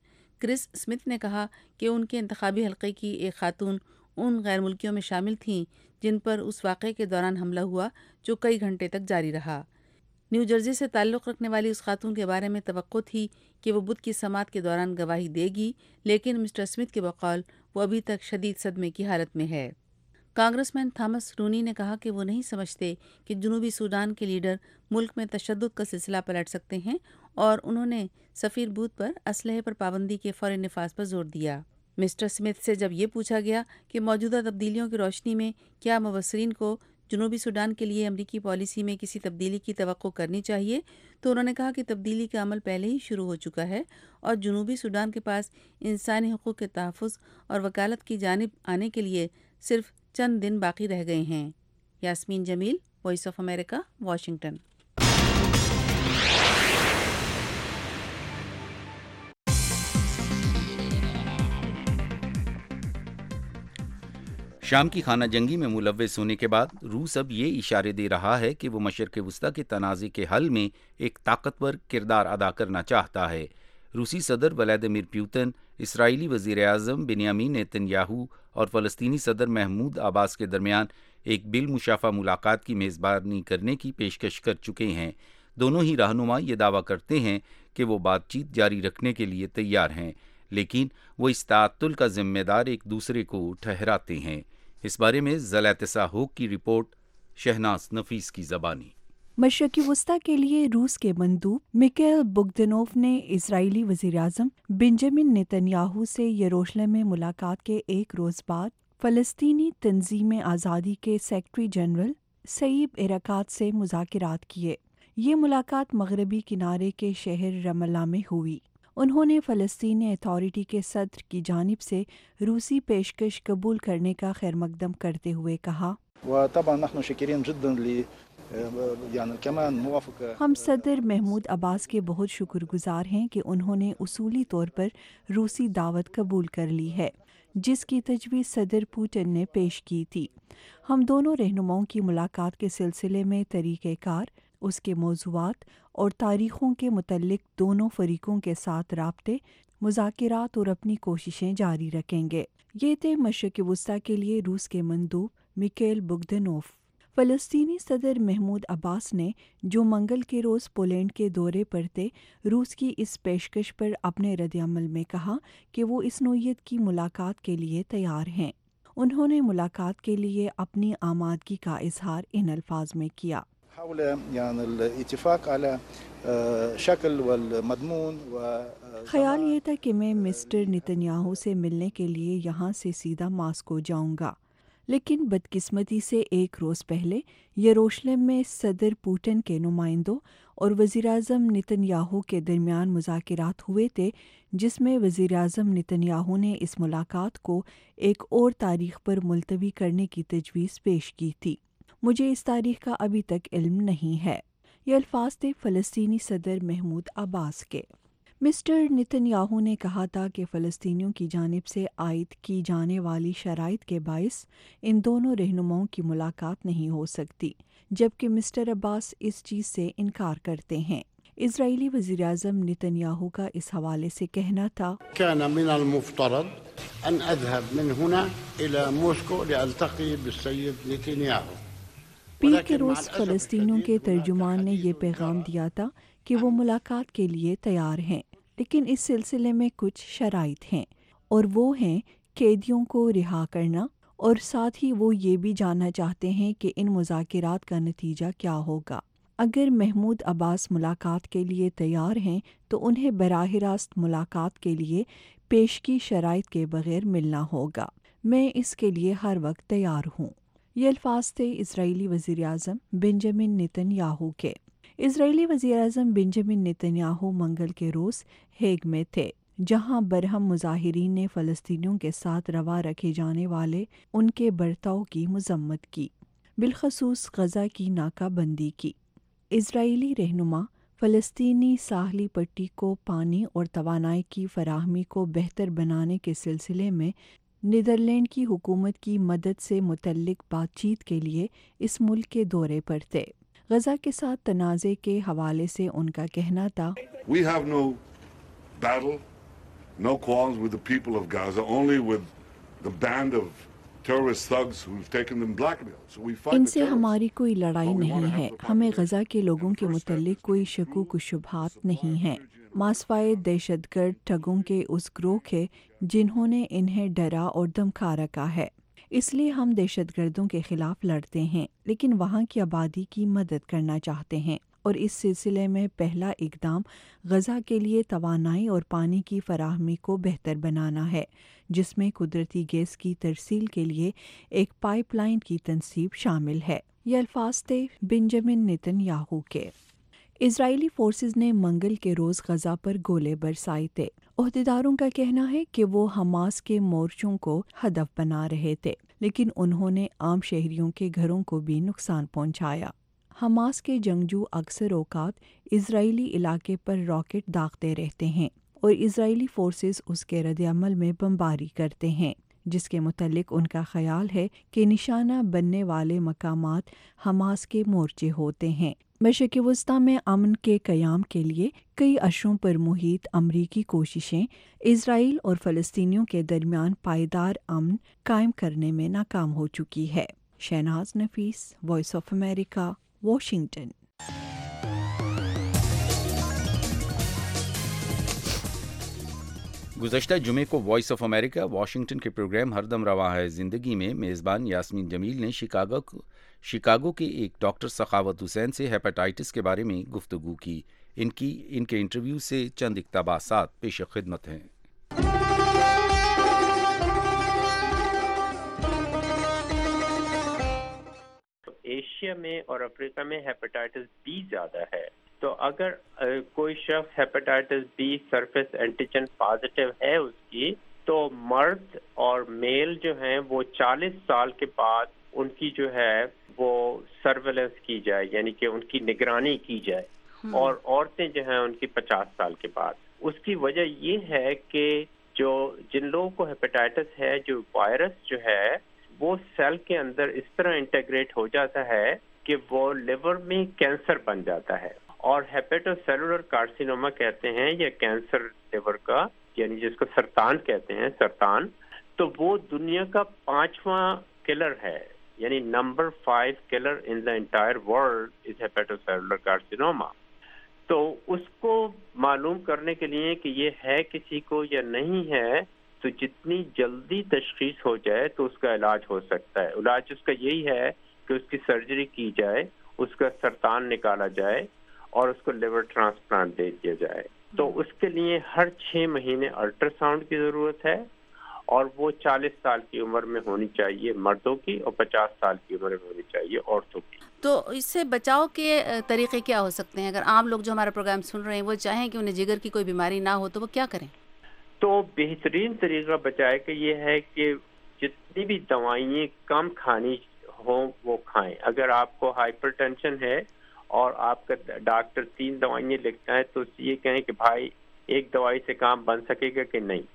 کرس اسمتھ نے کہا کہ ان کے انتخابی حلقے کی ایک خاتون ان غیر ملکیوں میں شامل تھیں جن پر اس واقعے کے دوران حملہ ہوا جو کئی گھنٹے تک جاری رہا۔ نیو جرسی سے تعلق رکھنے والی اس خاتون کے بارے میں توقع تھی کہ وہ بدھ کی سماعت کے دوران گواہی دے گی، لیکن مسٹر اسمتھ کے بقول وہ ابھی تک شدید صدمے کی حالت میں ہے۔ کانگریس مین تھامس رونی نے کہا کہ وہ نہیں سمجھتے کہ جنوبی سوڈان کے لیڈر ملک میں تشدد کا سلسلہ پلٹ سکتے ہیں، اور انہوں نے سفیر بوتھ پر اسلحے پر پابندی کے فوری نفاذ پر زور دیا۔ مسٹر اسمتھ سے جب یہ پوچھا گیا کہ موجودہ تبدیلیوں کی روشنی میں کیا مبصرین کو جنوبی سوڈان کے لیے امریکی پالیسی میں کسی تبدیلی کی توقع کرنی چاہیے، تو انہوں نے کہا کہ تبدیلی کا عمل پہلے ہی شروع ہو چکا ہے اور جنوبی سوڈان کے پاس انسانی حقوق کے تحفظ اور وکالت کی جانب آنے کے لیے صرف چند دن باقی رہ گئے ہیں۔ Yasmin Jamil, voice of America, Washington. شام کی خانہ جنگی میں ملوث ہونے کے بعد روس اب یہ اشارے دے رہا ہے کہ وہ مشرق وسطیٰ کے تنازع کے حل میں ایک طاقتور کردار ادا کرنا چاہتا ہے۔ روسی صدر ولادیمیر پوتن، اسرائیلی وزیر اعظم بنیامین نیتن یاہو اور فلسطینی صدر محمود عباس کے درمیان ایک بالمشافہ ملاقات کی میزبانی کرنے کی پیشکش کر چکے ہیں۔ دونوں ہی رہنما یہ دعویٰ کرتے ہیں کہ وہ بات چیت جاری رکھنے کے لیے تیار ہیں، لیکن وہ اس تعطل کا ذمہ دار ایک دوسرے کو ٹھہراتے ہیں۔ اس بارے میں زلاتسا ہوک کی رپورٹ، شہناز نفیس کی زبانی۔ مشرقی وسطیٰ کے لیے روس کے مندوب میکائل بوگدنوف نے اسرائیلی وزیراعظم بنجامن نیتن یاہو سے یروشلم میں ملاقات کے ایک روز بعد فلسطینی تنظیم آزادی کے سیکرٹری جنرل سیب ارکات سے مذاکرات کیے۔ یہ ملاقات مغربی کنارے کے شہر رام اللہ میں ہوئی۔ انہوں نے فلسطینی اتھارٹی کے صدر کی جانب سے روسی پیشکش قبول کرنے کا خیر مقدم کرتے ہوئے کہا، ہم صدر محمود عباس کے بہت شکر گزار ہیں کہ انہوں نے اصولی طور پر روسی دعوت قبول کر لی ہے جس کی تجویز صدر پوٹن نے پیش کی تھی۔ ہم دونوں رہنماؤں کی ملاقات کے سلسلے میں طریقہ کار، اس کے موضوعات اور تاریخوں کے متعلق دونوں فریقوں کے ساتھ رابطے، مذاکرات اور اپنی کوششیں جاری رکھیں گے۔ یہ تھے مشرق وسطیٰ کے لیے روس کے مندوب میکائل بوگدنوف۔ فلسطینی صدر محمود عباس نے جو منگل کے روز پولینڈ کے دورے پر تھے، روس کی اس پیشکش پر اپنے رد عمل میں کہا کہ وہ اس نوعیت کی ملاقات کے لیے تیار ہیں۔ انہوں نے ملاقات کے لیے اپنی آمادگی کا اظہار ان الفاظ میں کیا، خیال یہ تھا کہ میں مسٹر نتنیاہو سے ملنے کے لیے یہاں سے سیدھا ماسکو جاؤں گا، لیکن بدقسمتی سے ایک روز پہلے یروشلم میں صدر پوٹن کے نمائندوں اور وزیراعظم نتنیاہو کے درمیان مذاکرات ہوئے تھے، جس میں وزیراعظم نتنیاہو نے اس ملاقات کو ایک اور تاریخ پر ملتوی کرنے کی تجویز پیش کی تھی۔ مجھے اس تاریخ کا ابھی تک علم نہیں ہے۔ یہ الفاظ تھے فلسطینی صدر محمود عباس کے۔ مسٹر نتنیاہو نے کہا تھا کہ فلسطینیوں کی جانب سے عائد کی جانے والی شرائط کے باعث ان دونوں رہنماؤں کی ملاقات نہیں ہو سکتی، جبکہ مسٹر عباس اس چیز سے انکار کرتے ہیں۔ اسرائیلی وزیراعظم نتنیاہو کا اس حوالے سے کہنا تھا، كان من المفترض أن أذهب من هنا إلى موسكو لألتقي بالسيد نتنياهو۔ پیر کے روز فلسطینیوں کے ترجمان نے یہ پیغام دیا تھا کہ وہ ملاقات کے لیے تیار ہیں، لیکن اس سلسلے میں کچھ شرائط ہیں، اور وہ ہیں قیدیوں کو رہا کرنا، اور ساتھ ہی وہ یہ بھی جاننا چاہتے ہیں کہ ان مذاکرات کا نتیجہ کیا ہوگا۔ اگر محمود عباس ملاقات کے لیے تیار ہیں تو انہیں براہ راست ملاقات کے لیے پیش کی شرائط کے بغیر ملنا ہوگا۔ میں اس کے لیے ہر وقت تیار ہوں۔ یہ الفاظ تھے اسرائیلی وزیراعظم بنجامن نیتن یاہو کے۔ اسرائیلی وزیراعظم بنجامن نیتن یاہو منگل کے روز ہیگ میں تھے، جہاں برہم مظاہرین نے فلسطینیوں کے ساتھ روا رکھے جانے والے ان کے برتاؤ کی مذمت کی، بالخصوص غزہ کی ناکہ بندی کی۔ اسرائیلی رہنما فلسطینی ساحلی پٹی کو پانی اور توانائی کی فراہمی کو بہتر بنانے کے سلسلے میں نیدرلینڈ کی حکومت کی مدد سے متعلق بات چیت کے لیے اس ملک کے دورے پر تھے۔ غزہ کے ساتھ تنازع کے حوالے سے ان کا کہنا تھا، We have no battle no qualms with the people of Gaza, only with the band of terrorist thugs who've taken them blackmail. So we fight the इनसे terrorists. हमारी कोई लड़ाई But we नहीं wanna have है। the हमें population. गजा के लोगों And के first step मुतल्लिक is कोई to शकूक remove शुबहात supply नहीं of है। energy and मासवाए दहशतगर्द ठगों के उस ग्रोह के जिन्होंने इन्हें डरा और धमका रखा है। इसलिए हम दहशतगर्दों के खिलाफ लड़ते हैं, लेकिन वहाँ की आबादी की मदद करना चाहते हैं। और इस सिलसिले में पहला इकदाम गजा के लिए तवानाई और पानी की फराहमी को बेहतर बनाना है, जिसमें कुदरती गैस की तरसील के लिए एक पाइपलाइन की तनसीब शामिल है। ये अल्फाज थे बेंजामिन नेतन्याहू के। इजरायली फोर्सेस ने मंगल के रोज़ गजा पर गोले बरसाए थे। ओहदेदारों का कहना है कि वो हमास के मोर्चों को हदफ बना रहे थे, लेकिन उन्होंने आम शहरियों के घरों को भी नुकसान पहुंचाया। हमास के जंगजू अक्सर औकात इजरायली इलाके पर रॉकेट दागते रहते हैं और इजरायली फोर्सेस उसके रद्द-ए-अमल में बमबारी करते हैं, जिसके मुतल्लिक उनका ख्याल है कि निशाना बनने वाले मकामात हमास के मोर्चे होते हैं। मशरिक़ वस्ता में अमन के क़याम के लिए कई अशरों पर मुहित अमरीकी कोशिशें इजराइल और फ़लस्तीनियों के दरमियान पायदार अमन कायम करने में नाकाम हो चुकी है। Shahnaz Nafees, voice of America, Washington. गुज़श्ता जुमे को वॉइस ऑफ अमेरिका वाशिंगटन के प्रोग्राम हरदम रवा है ज़िंदगी में मेज़बान यास्मीन जमील ने शिकागो के एक डॉक्टर सखावत हुसैन से हेपेटाइटिस के बारे में गुफ्तगू की। इनके इंटरव्यू से चंद इक़्तिबासात पेश खिदमत हैं। एशिया में और अफ्रीका में हेपेटाइटिस बी ज़्यादा है, तो अगर कोई शख्स hepatitis B surface antigen positive है उसकी, तो मर्द और मेल जो हैं वो 40 साल के बाद उनकी जो है वो सर्वेलेंस की जाए, यानी कि उनकी निगरानी की जाए, और औरतें जो हैं उनकी 50 साल के बाद। उसकी वजह ये है कि जिन लोगों को हेपेटाइटिस है, जो वायरस जो है वो सेल के अंदर इस तरह इंटीग्रेट हो जाता है कि वो लिवर में कैंसर बन जाता है, और हेपेटोसेलुलर कार्सिनोमा कहते हैं या कैंसर लिवर का, यानी जिसको सरतान कहते हैं, सरतान, तो वो दुनिया का 5वां किलर है, यानी number 5 killer in the entire world is hepatocellular carcinoma. तो उसको मालूम करने के लिए कि ये है किसी को या नहीं है, तो जितनी जल्दी तशखीस हो जाए तो उसका इलाज हो सकता है। इलाज उसका यही है कि उसकी सर्जरी की जाए, उसका सरतान निकाला जाए और उसको लिवर ट्रांसप्लांट दे दिया जाए। तो उसके लिए हर 6 महीने अल्ट्रासाउंड की ज़रूरत है, और वो 40 साल की उम्र में होनी चाहिए मर्दों की, और 50 साल की उम्र में होनी चाहिए औरतों की। तो इससे बचाव के तरीके क्या हो सकते हैं? अगर आम लोग जो हमारा प्रोग्राम सुन रहे हैं वो चाहें कि उन्हें जिगर की कोई बीमारी ना हो, तो वो क्या करें? तो बेहतरीन तरीका बचाए का ये है कि जितनी भी दवाइयाँ कम खानी हो वो खाएं। अगर आपको हाइपरटेंशन है और आपका डॉक्टर 3 दवाइयाँ लिखता है, तो ये कहें कि भाई एक दवाई से काम बन सकेगा कि नहीं,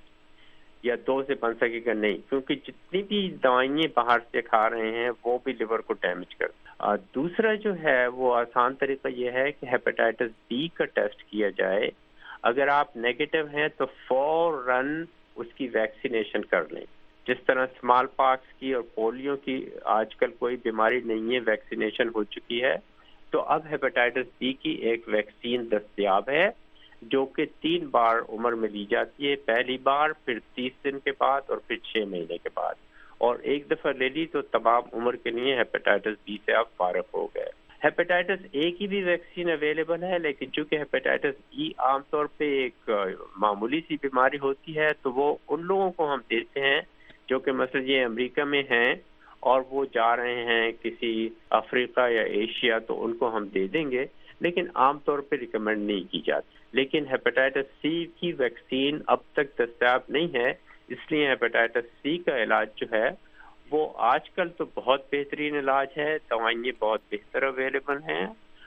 या 2 से बन सकेगा नहीं, क्योंकि जितनी भी दवाइयाँ बाहर से खा रहे हैं वो भी लिवर को डैमेज करता है। दूसरा जो है वो आसान तरीका ये है कि हेपेटाइटिस बी का टेस्ट किया जाए। अगर आप नेगेटिव हैं तो फौरन उसकी वैक्सीनेशन कर लें। जिस तरह स्मॉल पॉक्स की और पोलियो की आजकल कोई बीमारी नहीं है, वैक्सीनेशन हो चुकी है, तो अब हेपेटाइटिस बी की एक वैक्सीन दस्तयाब है जो कि 3 बार उम्र में ली जाती है। पहली बार, फिर 30 दिन के बाद, और फिर 6 महीने के बाद, और एक दफ़ा ले ली तो तमाम उम्र के लिए हेपेटाइटिस बी से आप फारिग हो गए। हेपेटाइटिस ए की भी वैक्सीन अवेलेबल है, लेकिन चूंकि हेपेटाइटिस ई आमतौर पे एक मामूली सी बीमारी होती है, तो वो उन लोगों को हम देते हैं जो कि मसलन ये अमेरिका में हैं और वो जा रहे हैं किसी अफ्रीका या एशिया, तो उनको हम दे देंगे, लेकिन आमतौर पे रिकमेंड नहीं की जाती। लेकिन हेपेटाइटिस सी की वैक्सीन अब तक दस्तयाब नहीं है, इसलिए हेपेटाइटिस सी का इलाज जो है वो आजकल तो बहुत बेहतरीन इलाज है, दवाइयाँ बहुत बेहतर अवेलेबल हैं।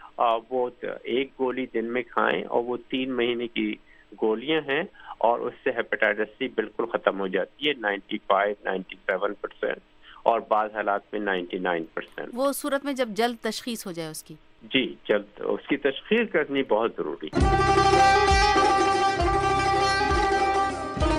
वो 1 गोली दिन में खाएं, और वो 3 महीने की गोलियां हैं, और उससे हेपेटाइटिस सी बिल्कुल ख़त्म हो जाती है 95-97%, और बाज़ हालात में 99%। वो सूरत में जब जल्द तशखीस हो जाए उसकी? जी, जल्द उसकी तशखीस करनी बहुत ज़रूरी है।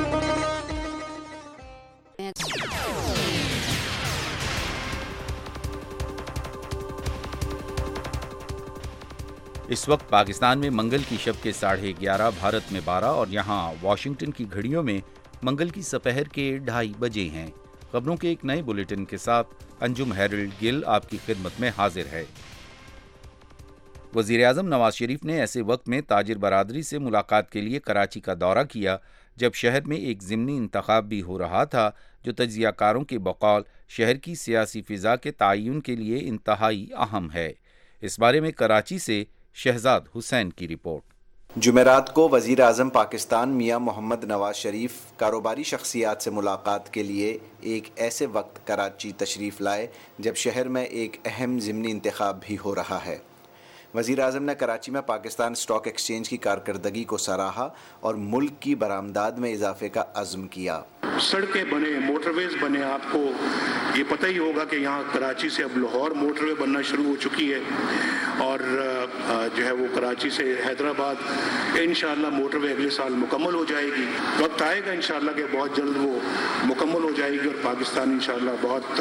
اس وقت پاکستان میں منگل کی شب کے 11:30 بھارت میں 12 اور یہاں واشنگٹن کی گھڑیوں میں منگل کی سپہر کے 2:30 بجے ہیں۔ خبروں کے ایک نئے بلیٹن کے ساتھ انجم ہیرلڈ گل آپ کی خدمت میں حاضر ہے۔ وزیراعظم نواز شریف نے ایسے وقت میں تاجر برادری سے ملاقات کے لیے کراچی کا دورہ کیا جب شہر میں ایک ضمنی انتخاب بھی ہو رہا تھا جو تجزیہ کاروں کے بقول شہر کی سیاسی فضا کے تعین کے لیے انتہائی اہم ہے۔ اس بارے میں کراچی سے شہزاد حسین کی رپورٹ۔ جمعرات کو وزیر اعظم پاکستان میاں محمد نواز شریف کاروباری شخصیات سے ملاقات کے لیے ایک ایسے وقت کراچی تشریف لائے جب شہر میں ایک اہم ضمنی انتخاب بھی ہو رہا ہے۔ وزیر اعظم نے کراچی میں پاکستان اسٹاک ایکسچینج کی کارکردگی کو سراہا اور ملک کی برآمدات میں اضافے کا عزم کیا۔ سڑکیں بنے، موٹر ویز بنے، آپ کو یہ پتہ ہی ہوگا کہ یہاں کراچی سے اب لاہور موٹر وے بننا شروع ہو چکی ہے اور جو ہے وہ کراچی سے حیدرآباد انشاءاللہ موٹر وے اگلے سال مکمل ہو جائے گی۔ وقت آئے گا انشاءاللہ کہ بہت جلد وہ مکمل ہو جائے گی اور پاکستان انشاءاللہ بہت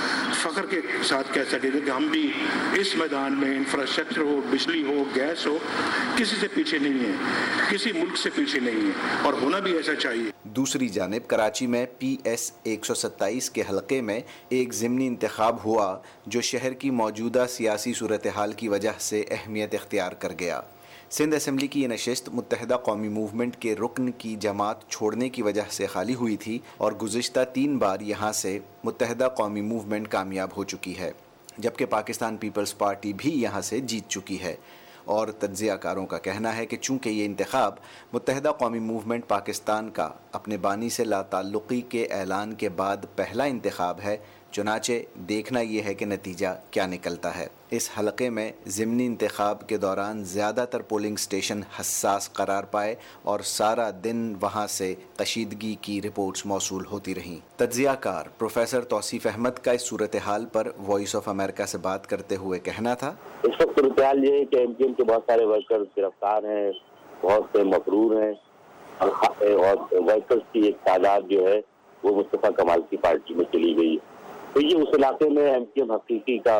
فخر کے ساتھ کہہ سکے گا کہ ہم بھی اس میدان میں انفراسٹرکچر ہو، بجلی ہو، گیس ہو، کسی سے پیچھے نہیں ہے، کسی ملک سے پیچھے نہیں ہے اور ہونا بھی ایسا چاہیے۔ دوسری جانب کراچی میں پی ایس 127 کے حلقے میں ایک ضمنی انتخاب ہوا جو شہر کی موجودہ سیاسی صورتحال کی وجہ سے اہمیت اختیار کر گیا۔ سندھ اسمبلی کی یہ نشست متحدہ قومی موومنٹ کے رکن کی جماعت چھوڑنے کی وجہ سے خالی ہوئی تھی اور گزشتہ 3 بار یہاں سے متحدہ قومی موومنٹ کامیاب ہو چکی ہے، جبکہ پاکستان پیپلز پارٹی بھی یہاں سے جیت چکی ہے۔ اور تجزیہ کاروں کا کہنا ہے کہ چونکہ یہ انتخاب متحدہ قومی موومنٹ پاکستان کا اپنے بانی سے لا تعلقی کے اعلان کے بعد پہلا انتخاب ہے، چنانچہ دیکھنا یہ ہے کہ نتیجہ کیا نکلتا ہے۔ اس حلقے میں ضمنی انتخاب کے دوران زیادہ تر پولنگ سٹیشن حساس قرار پائے اور سارا دن وہاں سے کشیدگی کی رپورٹس موصول ہوتی رہیں۔ تجزیہ کار پروفیسر توصیف احمد کا اس صورتحال پر وائس آف امریکہ سے بات کرتے ہوئے کہنا تھا، اس وقت صورتحال یہ ہے کہ ایم کیو ایم کے بہت سارے ورکرز گرفتار ہیں، بہت سے مفرور ہیں اور ورکرز کی ایک تعداد جو ہے وہ مصطفیٰ کمال کی پارٹی میں چلی گئی ہے۔ تو یہ اس علاقے میں ایم کیو ایم حقیقی کا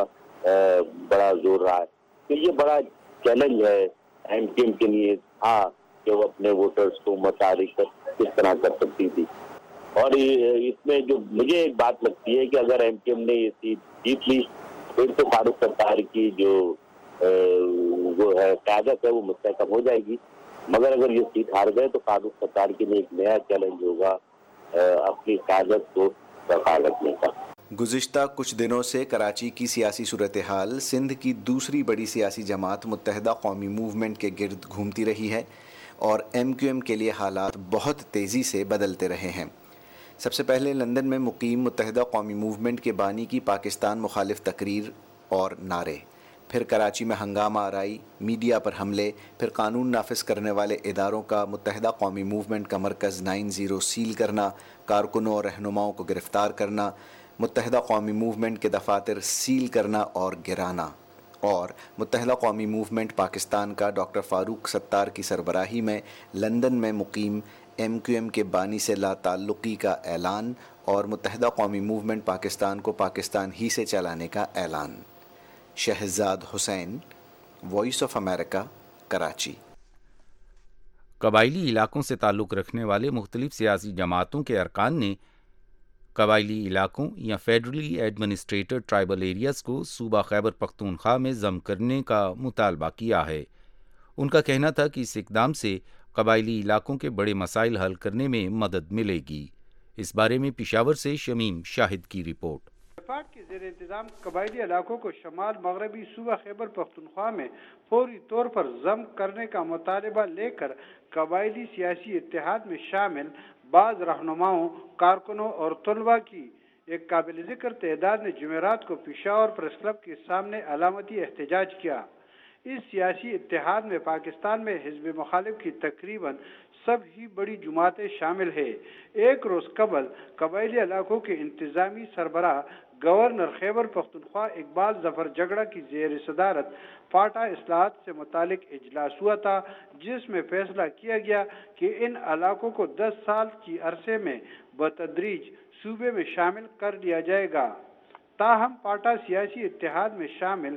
بڑا زور رہا ہے۔ تو یہ بڑا چیلنج ہے ایم کیو ایم کے لیے تھا کہ وہ اپنے ووٹرز کو متحرک کس طرح کر سکتی تھی۔ اور اس میں جو مجھے ایک بات لگتی ہے کہ اگر ایم کیو ایم نے یہ سیٹ جیت لی پھر تو فاروق ستار کی جو وہ ہے قیادت ہے وہ مستحکم ہو جائے گی، مگر اگر یہ سیٹ ہار گئے تو فاروق ستار کے لیے ایک نیا چیلنج ہوگا اپنی قیادت کو برقرار رکھنے کا۔ گزشتہ کچھ دنوں سے کراچی کی سیاسی صورتحال سندھ کی دوسری بڑی سیاسی جماعت متحدہ قومی موومنٹ کے گرد گھومتی رہی ہے اور ایم کیو ایم کے لیے حالات بہت تیزی سے بدلتے رہے ہیں۔ سب سے پہلے لندن میں مقیم متحدہ قومی موومنٹ کے بانی کی پاکستان مخالف تقریر اور نعرے، پھر کراچی میں ہنگامہ آرائی، میڈیا پر حملے، پھر قانون نافذ کرنے والے اداروں کا متحدہ قومی موومنٹ کا مرکز 90 سیل کرنا، کارکنوں اور رہنماؤں کو گرفتار کرنا، متحدہ قومی موومنٹ کے دفاتر سیل کرنا اور گرانا، اور متحدہ قومی موومنٹ پاکستان کا ڈاکٹر فاروق ستار کی سربراہی میں لندن میں مقیم ایم کیو ایم کے بانی سے لا تعلقی کا اعلان اور متحدہ قومی موومنٹ پاکستان کو پاکستان ہی سے چلانے کا اعلان۔ Shahzad Hussain, Voice of America, Karachi. قبائلی علاقوں سے تعلق رکھنے والے مختلف سیاسی جماعتوں کے ارکان نے قبائلی علاقوں یا فیڈرلی ایڈمنسٹریٹڈ ٹرائبل ایریاز کو صوبہ خیبر پختونخوا میں ضم کرنے کا مطالبہ کیا ہے۔ ان کا کہنا تھا کہ اس اقدام سے قبائلی علاقوں کے بڑے مسائل حل کرنے میں مدد ملے گی۔ اس بارے میں پشاور سے شمیم شاہد کی رپورٹ۔ وفاق کے زیر انتظام قبائلی علاقوں کو شمال مغربی صوبہ خیبر پختونخوا میں فوری طور پر ضم کرنے کا مطالبہ لے کر قبائلی سیاسی اتحاد میں شامل بعض رہنماؤں، کارکنوں اور طلباء کی ایک قابل ذکر تعداد نے جمعرات کو پشاور پریس کلب کے سامنے علامتی احتجاج کیا۔ اس سیاسی اتحاد میں پاکستان میں حزب مخالف کی تقریباً سب ہی بڑی جماعتیں شامل ہیں۔ ایک روز قبل قبائلی علاقوں کے انتظامی سربراہ گورنر خیبر پختونخوا اقبال ظفر جگڑا کی زیر صدارت پاٹا اصلاحات سے متعلق اجلاس ہوا تھا، جس میں فیصلہ کیا گیا کہ ان علاقوں کو 10 سال کی عرصے میں بتدریج صوبے میں شامل کر دیا جائے گا۔ تاہم پاٹا سیاسی اتحاد میں شامل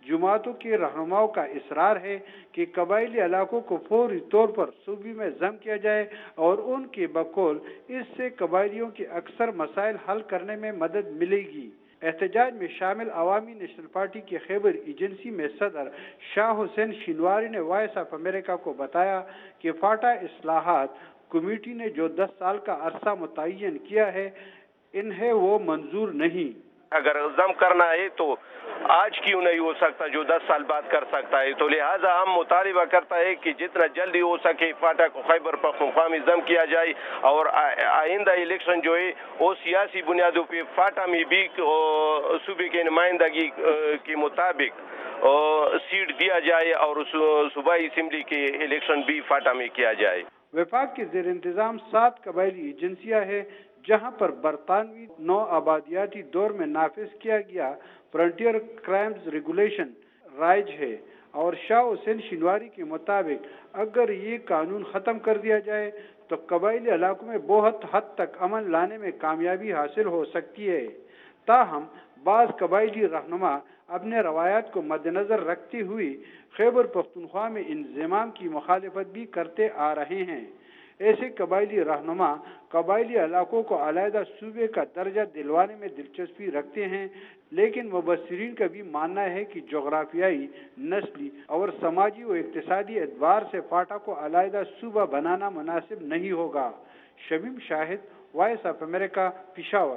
جماعتوں کے رہنماؤں کا اصرار ہے کہ قبائلی علاقوں کو فوری طور پر صوبے میں ضم کیا جائے اور ان کے بقول اس سے قبائلیوں کے اکثر مسائل حل کرنے میں مدد ملے گی۔ احتجاج میں شامل عوامی نیشنل پارٹی کے خیبر ایجنسی میں صدر شاہ حسین شینواری نے وائس آف امریکہ کو بتایا کہ فاٹا اصلاحات کمیٹی نے جو 10 سال کا عرصہ متعین کیا ہے انہیں وہ منظور نہیں۔ اگر ضم کرنا ہے تو آج کیوں نہیں ہو سکتا جو 10 سال بعد کر سکتا ہے، تو لہٰذا ہم مطالبہ کرتا ہے کہ جتنا جلدی ہو سکے فاٹا کو خیبر پختونخوا میں ضم کیا جائے اور آئندہ الیکشن جو ہے وہ سیاسی بنیادوں پہ فاٹا میں بھی صوبے کے نمائندگی کے مطابق سیٹ دیا جائے اور صوبائی اسمبلی کے الیکشن بھی فاٹا میں کیا جائے۔ وفاق کے زیر انتظام 7 قبائلی ایجنسیاں ہیں جہاں پر برطانوی نو آبادیاتی دور میں نافذ کیا گیا فرنٹیئر کرائمز ریگولیشن رائج ہے، اور شاہ حسین شینواری کے مطابق اگر یہ قانون ختم کر دیا جائے تو قبائلی علاقوں میں بہت حد تک امن لانے میں کامیابی حاصل ہو سکتی ہے۔ تاہم بعض قبائلی رہنما اپنے روایات کو مد نظر رکھتے ہوئے خیبر پختونخوا میں انضمام کی مخالفت بھی کرتے آ رہے ہیں۔ ایسے قبائلی رہنما قبائلی علاقوں کو علیحدہ صوبے کا درجہ دلوانے میں دلچسپی رکھتے ہیں، لیکن مبصرین کا بھی ماننا ہے کہ جغرافیائی، نسلی اور سماجی و اقتصادی اعتبار سے فاٹا کو علیحدہ صوبہ بنانا مناسب نہیں ہوگا۔ Shamim Shahid, Voice of America, Peshawar.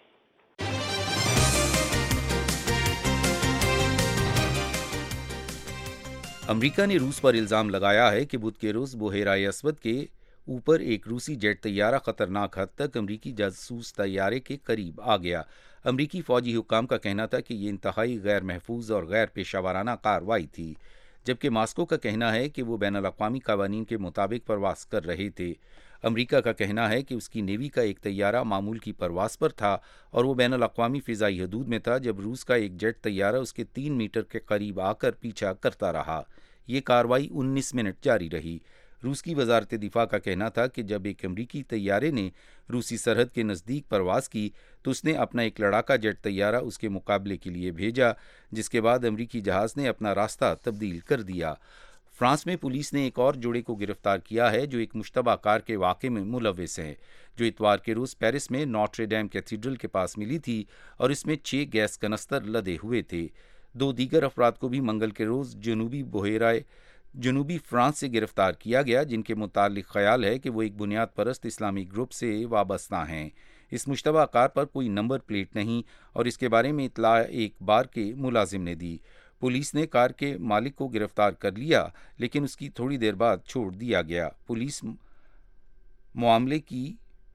امریکہ نے روس پر الزام لگایا ہے کہ بدھ کے روز بحیرہ اسود کے اوپر ایک روسی جیٹ طیارہ خطرناک حد تک امریکی جاسوس طیارے کے قریب آ گیا۔ امریکی فوجی حکام کا کہنا تھا کہ یہ انتہائی غیر محفوظ اور غیر پیشہ ورانہ کارروائی تھی، جبکہ ماسکو کا کہنا ہے کہ وہ بین الاقوامی قوانین کے مطابق پرواز کر رہے تھے۔ امریکہ کا کہنا ہے کہ اس کی نیوی کا ایک طیارہ معمول کی پرواز پر تھا اور وہ بین الاقوامی فضائی حدود میں تھا جب روس کا ایک جیٹ طیارہ اس کے 3 میٹر کے قریب آ کر پیچھا کرتا رہا۔ یہ کارروائی 19 منٹ جاری رہی۔ روس کی وزارت دفاع کا کہنا تھا کہ جب ایک امریکی طیارے نے روسی سرحد کے نزدیک پرواز کی تو اس نے اپنا ایک لڑاکا جیٹ طیارہ اس کے مقابلے کے لیے بھیجا، جس کے بعد امریکی جہاز نے اپنا راستہ تبدیل کر دیا۔ فرانس میں پولیس نے ایک اور جوڑے کو گرفتار کیا ہے جو ایک مشتبہ کار کے واقعے میں ملوث ہیں، جو اتوار کے روز پیرس میں نوٹر ڈیم کیتھیڈرل کے پاس ملی تھی اور اس میں 6 گیس کنستر لدے ہوئے تھے۔ 2 دیگر افراد کو بھی منگل کے روز جنوبی فرانس سے گرفتار کیا گیا، جن کے متعلق خیال ہے کہ وہ ایک بنیاد پرست اسلامی گروپ سے وابستہ ہیں۔ اس مشتبہ کار پر کوئی نمبر پلیٹ نہیں اور اس کے بارے میں اطلاع ایک بار کے ملازم نے دی۔ پولیس نے کار کے مالک کو گرفتار کر لیا لیکن اس کی تھوڑی دیر بعد چھوڑ دیا گیا۔ پولیس معاملے کی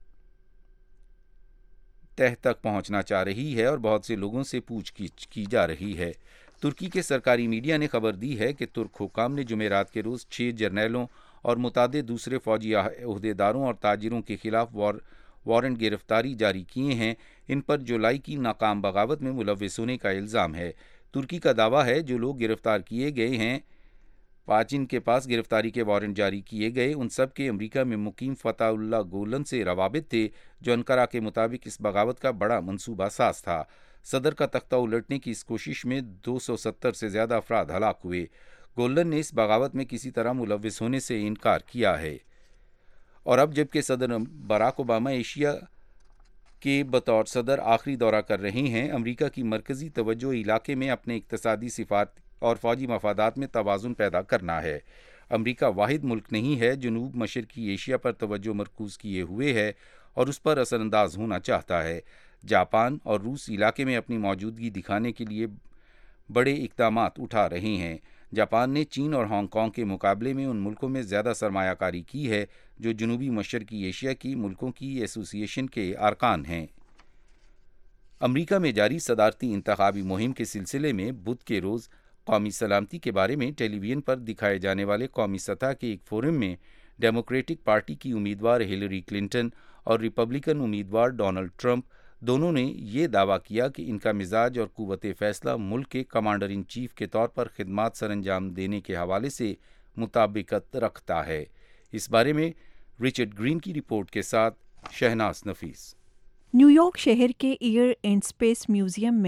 تہہ تک پہنچنا چاہ رہی ہے اور بہت سے لوگوں سے پوچھ گچھ کی جا رہی ہے۔ ترکی کے سرکاری میڈیا نے خبر دی ہے کہ ترک حکام نے جمعرات کے روز 6 جرنیلوں اور متعدد دوسرے فوجی عہدیداروں اور تاجروں کے خلاف وارنٹ گرفتاری جاری کیے ہیں۔ ان پر جولائی کی ناکام بغاوت میں ملوث ہونے کا الزام ہے۔ ترکی کا دعویٰ ہے جو لوگ گرفتار کیے گئے ہیں، جن کے پاس گرفتاری کے وارنٹ جاری کیے گئے، ان سب کے امریکہ میں مقیم فتح اللہ گولن سے روابط تھے، جو انقرہ کے مطابق اس بغاوت کا بڑا منصوبہ ساز تھا۔ صدر کا تختہ الٹنے کی اس کوشش میں 270 سے زیادہ افراد ہلاک ہوئے۔ گولن نے اس بغاوت میں کسی طرح ملوث ہونے سے انکار کیا ہے۔ اور اب جبکہ صدر براک اوباما ایشیا کے بطور صدر آخری دورہ کر رہے ہیں، امریکہ کی مرکزی توجہ علاقے میں اپنے اقتصادی سفارت اور فوجی مفادات میں توازن پیدا کرنا ہے۔ امریکہ واحد ملک نہیں ہے جنوب مشرقی ایشیا پر توجہ مرکوز کیے ہوئے ہے اور اس پر اثر انداز ہونا چاہتا ہے۔ جاپان اور روس علاقے میں اپنی موجودگی دکھانے کے لیے بڑے اقدامات اٹھا رہے ہیں۔ جاپان نے چین اور ہانگ کانگ کے مقابلے میں ان ملکوں میں زیادہ سرمایہ کاری کی ہے جو جنوبی مشرقی ایشیا کی ملکوں کی ایسوسی ایشن کے ارکان ہیں۔ امریکہ میں جاری صدارتی انتخابی مہم کے سلسلے میں بدھ کے روز قومی سلامتی کے بارے میں ٹیلی ویژن پر دکھائے جانے والے قومی سطح کے ایک فورم میں ڈیموکریٹک پارٹی کی امیدوار ہیلری کلنٹن اور ریپبلکن امیدوار ڈونلڈ ٹرمپ دونوں نے یہ دعویٰ کیا کہ ان کا مزاج اور قوت فیصلہ ملک کے کمانڈر ان چیف کے طور پر خدمات سر انجام دینے کے حوالے سے مطابقت رکھتا ہے۔ اس بارے میں رچرڈ گرین کی رپورٹ کے ساتھ شہناز نفیس۔ نیو یارک شہر کے ایئر اینڈ اسپیس میوزیم میں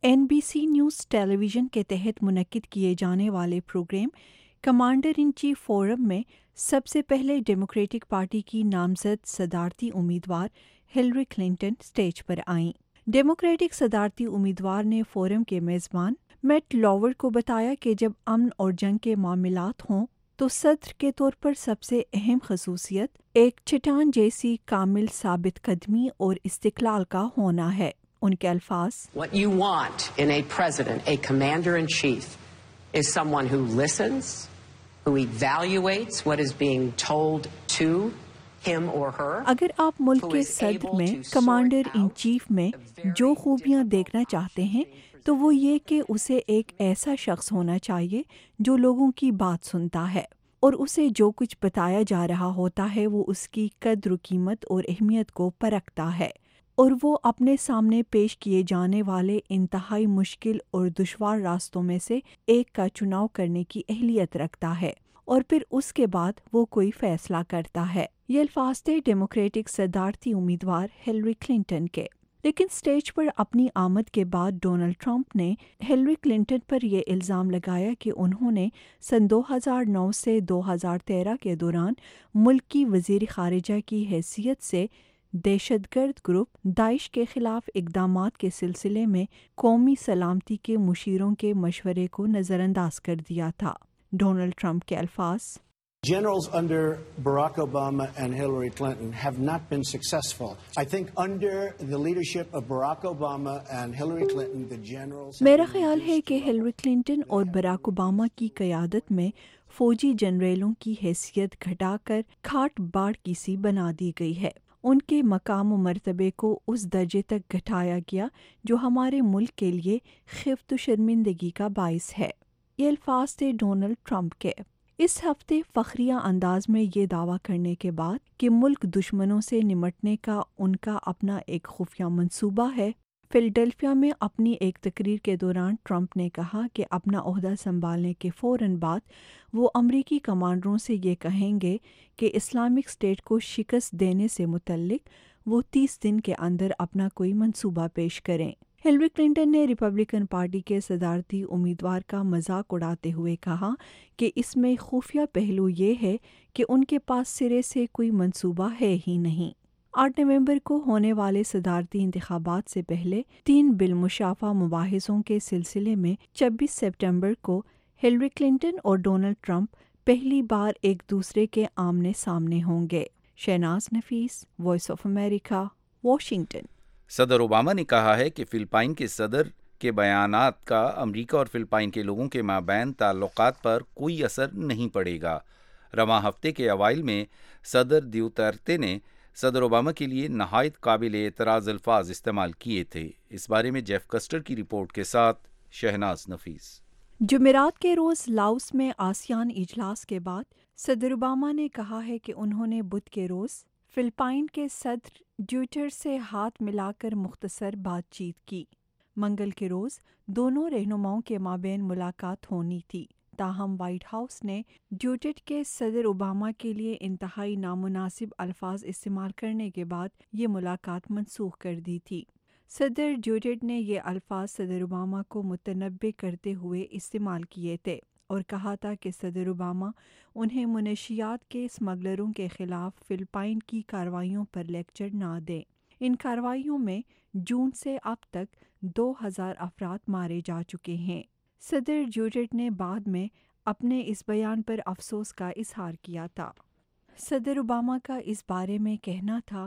NBC न्यूज़ टेलीविज़न के तहत मुनक्किद किए जाने वाले programme Commander in Chief Forum में सबसे पहले डेमोक्रेटिक पार्टी की नामजद सदारती उम्मीदवार हिलरी क्लिंटन स्टेज पर आईं। डेमोक्रेटिक सदारती उम्मीदवार ने फोरम के मेज़बान मैट लॉवर को बताया कि जब अमन और जंग के मामलात हों तो सदर के तौर पर सबसे अहम खसूसियत एक चट्टान जैसी कामिल साबित कदमी और इस्तिक़लाल का होना है। उनके अल्फाज, What you want in a president, a commander in chief, is someone who listens, who evaluates what is being told to him or her. अगर आप मुल्क के सदर में कमांडर इन चीफ में जो खूबियां देखना चाहते हैं तो वो ये कि उसे एक ऐसा शख्स होना चाहिए जो लोगों की बात सुनता है और उसे जो कुछ बताया जा रहा होता है वो उसकी कद्र कीमत और अहमियत को परखता है और वो अपने सामने पेश किए जाने वाले इंतहाई मुश्किल और दुश्वार रास्तों में से एक का चुनाव करने की अहलियत रखता है और फिर उसके बाद वो कोई फैसला करता है। ये अल्फाज थे डेमोक्रेटिक सदारती उम्मीदवार हिलरी क्लिंटन के। लेकिन स्टेज पर अपनी आमद के बाद डोनाल्ड ट्रंप ने हिलरी क्लिंटन पर यह इल्ज़ाम लगाया कि उन्होंने सन 2009 से 2013 के दौरान मुल्क की वज़ीर ख़ारिजा की हैसियत से दहशतगर्द ग्रुप दाइश के खिलाफ इक़दामात के सिलसिले में कौमी सलामती के मुशीरों के मशवरे को नज़रअंदाज कर दिया था। डोनाल्ड ट्रंप के अल्फाज, Generals under Barack Obama and Hillary Clinton have not been successful. I think under the leadership of Barack Obama and Hillary Clinton, the generals... मेरा ख्याल है कि हिलरी क्लिंटन और बराक ओबामा की क़यादत में फ़ौजी जनरलों की हैसियत घटाकर खाट बाढ़ की सी बना दी गई है। उनके मकाम व मर्तबे को उस दर्जे तक घटाया गया जो हमारे मुल्क के लिए खिफ्त व शर्मिंदगी का बाइस है। ये अल्फाज थे डोनाल्ड ट्रंप के। इस हफ्ते फखरिया अंदाज में ये दावा करने के बाद कि मुल्क दुश्मनों से निमटने का उनका अपना एक खुफिया मंसूबा है, फिलडेल्फिया में अपनी एक तकरीर के दौरान ट्रंप ने कहा कि अपना ओहदा संभालने के फ़ौरन बाद वो अमरीकी कमांडरों से ये कहेंगे कि इस्लामिक स्टेट को शिकस्त देने से मुतल्लिक वो 30 दिन के अंदर अपना कोई मंसूबा पेश करें। हिलरी क्लिंटन ने रिपब्लिकन पार्टी के सदारती उम्मीदवार का मजाक उड़ाते हुए कहा कि इसमें खुफिया पहलू ये है कि उनके पास सिरे से कोई मंसूबा है ही नहीं। 8 नवंबर को होने वाले सदारती इंतखाबात से पहले 3 बिलमुशाफा मुबाहिसों के सिलसिले में 26 सितंबर को हिलरी क्लिंटन और डोनाल्ड ट्रंप पहली बार एक दूसरे के आमने सामने होंगे। Shahnaz Nafees, voice of America, Washington. सदर ओबामा ने कहा है कि फिलिपाइन के सदर के बयानात का अमेरिका और फिलिपाइन के लोगों के माबैन ताल्लुकात पर कोई असर नहीं पड़ेगा। रवां हफ्ते के अवाइल में सदर ड्यूतर्ते ने सदर ओबामा के लिए नहायत काबिल एतराज़ अल्फाज इस्तेमाल किए थे। इस बारे में जेफ कस्टर की रिपोर्ट के साथ शहनाज नफीस। जुमेरात के रोज़ लाओस में आसियान इजलास के बाद सदर ओबामा ने कहा है कि उन्होंने बुध के रोज़ फिलिपाइन के सदर ड्यूटर से हाथ मिलाकर मुख्तसर बातचीत की। मंगल के रोज़ दोनों रहनुमाओं के माबैन मुलाकात होनी थी, ताहम वाइट हाउस ने ड्यूटर के सदर ओबामा के लिए इंतहाई नामुनासिब अल्फाज इस्तेमाल करने के बाद ये मुलाकात मनसूख कर दी थी। सदर ड्यूटर ने ये अल्फाज सदर ओबामा को मुतनब्बे करते हुए इस्तेमाल किए थे और कहा था कि सदर ओबामा उन्हें मुनशियात के स्मगलरों के ख़िलाफ़ फिलिपाइन की कार्रवाइयों पर लेक्चर ना दें। इन कार्रवाइयों में जून से अब तक 2000 अफराद मारे जा चुके हैं। सदर ड्यूटर्ट ने बाद में अपने इस बयान पर अफसोस का इजहार किया था। सदर ओबामा का इस बारे में कहना था,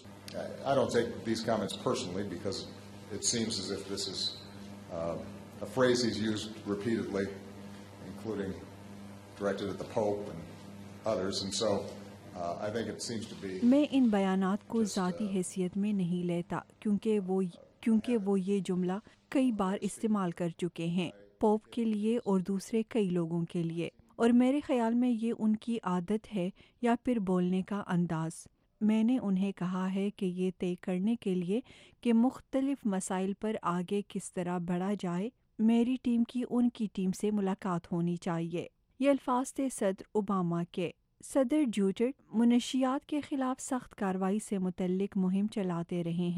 I don't take these comments personally because it seems as if this is a phrase he's used repeatedly, including directed at the Pope and others, and so I think it seems to be. मैं इन बयानात को ज़ाती हैसियत में नहीं लेता क्योंकि वो ये जुमला कई बार इस्तेमाल कर चुके हैं, पोप के लिए और दूसरे कई लोगों के लिए, और मेरे ख्याल में ये उनकी आदत है या फिर बोलने का अंदाज़। मैंने उन्हें कहा है कि ये तय करने के लिए कि मुख्तलिफ मसाइल पर आगे किस तरह बढ़ा जाए, मेरी टीम की उनकी टीम से मुलाकात होनी चाहिए। ये अल्फाज थे सदर ओबामा के। सदर ड्यूटर्ट मुनशियात के खिलाफ सख्त कार्रवाई से मुतल्लिक मुहिम चलाते रहे हैं।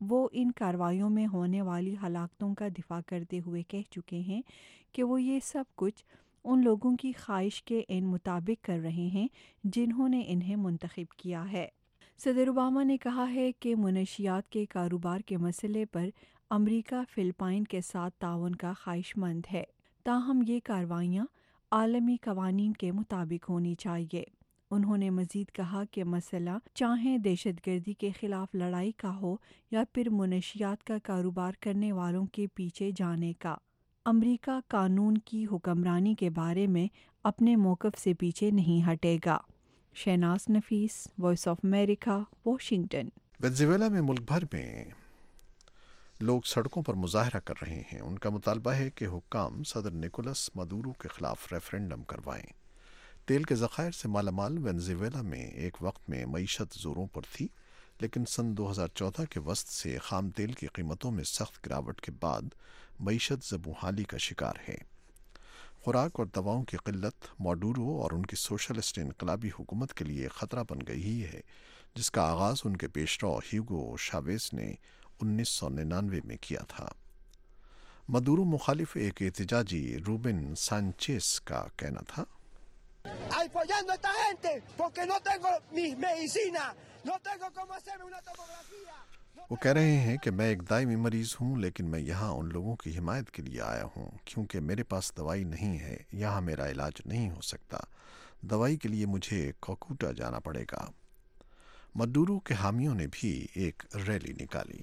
وہ ان کارروائیوں میں ہونے والی ہلاکتوں کا دفاع کرتے ہوئے کہہ چکے ہیں کہ وہ یہ سب کچھ ان لوگوں کی خواہش کے عین مطابق کر رہے ہیں جنہوں نے انہیں منتخب کیا ہے۔ صدر اوباما نے کہا ہے کہ منشیات کے کاروبار کے مسئلے پر امریکہ فلپائن کے ساتھ تعاون کا خواہش مند ہے، تاہم یہ کارروائیاں عالمی قوانین کے مطابق ہونی چاہیے۔ انہوں نے مزید کہا کہ مسئلہ چاہے دہشت گردی کے خلاف لڑائی کا ہو یا پھر منشیات کا کاروبار کرنے والوں کے پیچھے جانے کا، امریکہ قانون کی حکمرانی کے بارے میں اپنے موقف سے پیچھے نہیں ہٹے گا۔ Shahnaz Nafees, voice of America, Washington. Venezuela میں ملک بھر میں لوگ سڑکوں پر مظاہرہ کر رہے ہیں۔ ان کا مطالبہ ہے کہ حکام صدر نکولس مادورو کے خلاف ریفرنڈم کروائیں۔ تیل کے ذخائر سے مالا مال وینزویلا میں ایک وقت میں معیشت زوروں پر تھی، لیکن سن 2014 کے وسط سے خام تیل کی قیمتوں میں سخت گراوٹ کے بعد معیشت زبوں حالی کا شکار ہے۔ خوراک اور دواؤں کی قلت مادورو اور ان کی سوشلسٹ انقلابی حکومت کے لیے خطرہ بن گئی ہے، جس کا آغاز ان کے پیشرو ہیوگو شاویز نے 1999 میں کیا تھا۔ مادورو مخالف ایک احتجاجی روبن سانچیز کا کہنا تھا، apoyando a esta gente porque no tengo mis medicinas, no tengo cómo hacerme una tomografía. وہ کہہ رہے ہیں کہ میں ایک دائمی مریض ہوں، لیکن میں یہاں ان لوگوں کی حمایت کے لیے آیا ہوں کیونکہ میرے پاس دوائی نہیں ہے، یہاں میرا علاج نہیں ہو سکتا، دوائی کے لیے مجھے کوکوٹا جانا پڑے گا۔ مادورو کے حامیوں نے بھی ایک ریلی نکالی۔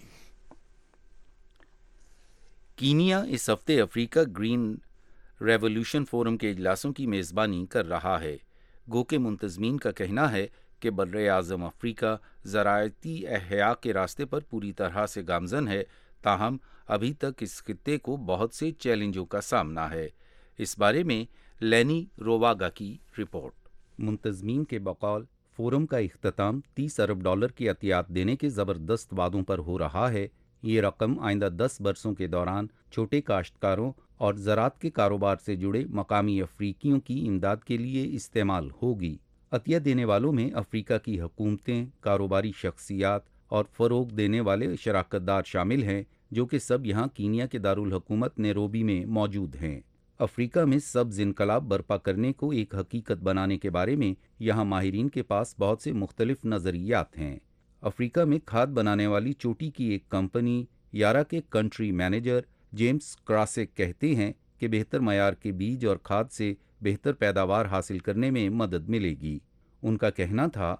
کینیا اس ہفتے افریقہ گرین ریولوشن فورم کے اجلاسوں کی میزبانی کر رہا ہے۔ گو کے منتظمین کا کہنا ہے کہ بر اعظم افریقہ زراعتی احیاء کے راستے پر پوری طرح سے گامزن ہے، تاہم ابھی تک اس خطے کو بہت سے چیلنجوں کا سامنا ہے۔ اس بارے میں لینی روواگا کی رپورٹ۔ منتظمین کے بقول فورم کا اختتام $30 ارب کی عطیات دینے کے زبردست وعدوں پر ہو رہا ہے۔ یہ رقم آئندہ 10 برسوں کے دوران چھوٹے کاشتکاروں اور زراعت کے کاروبار سے جڑے مقامی افریقیوں کی امداد کے لیے استعمال ہوگی۔ عطیہ دینے والوں میں افریقہ کی حکومتیں، کاروباری شخصیات اور فروغ دینے والے شراکت دار شامل ہیں، جو کہ سب یہاں کینیا کے دارالحکومت نیروبی میں موجود ہیں۔ افریقہ میں سبز انقلاب برپا کرنے کو ایک حقیقت بنانے کے بارے میں یہاں ماہرین کے پاس بہت سے مختلف نظریات ہیں۔ افریقہ میں کھاد بنانے والی چوٹی کی ایک کمپنی یارا کے کنٹری مینیجر جیمز کراسک کہتے ہیں کہ بہتر معیار کے بیج اور کھاد سے بہتر پیداوار حاصل کرنے میں مدد ملے گی۔ ان کا کہنا تھا،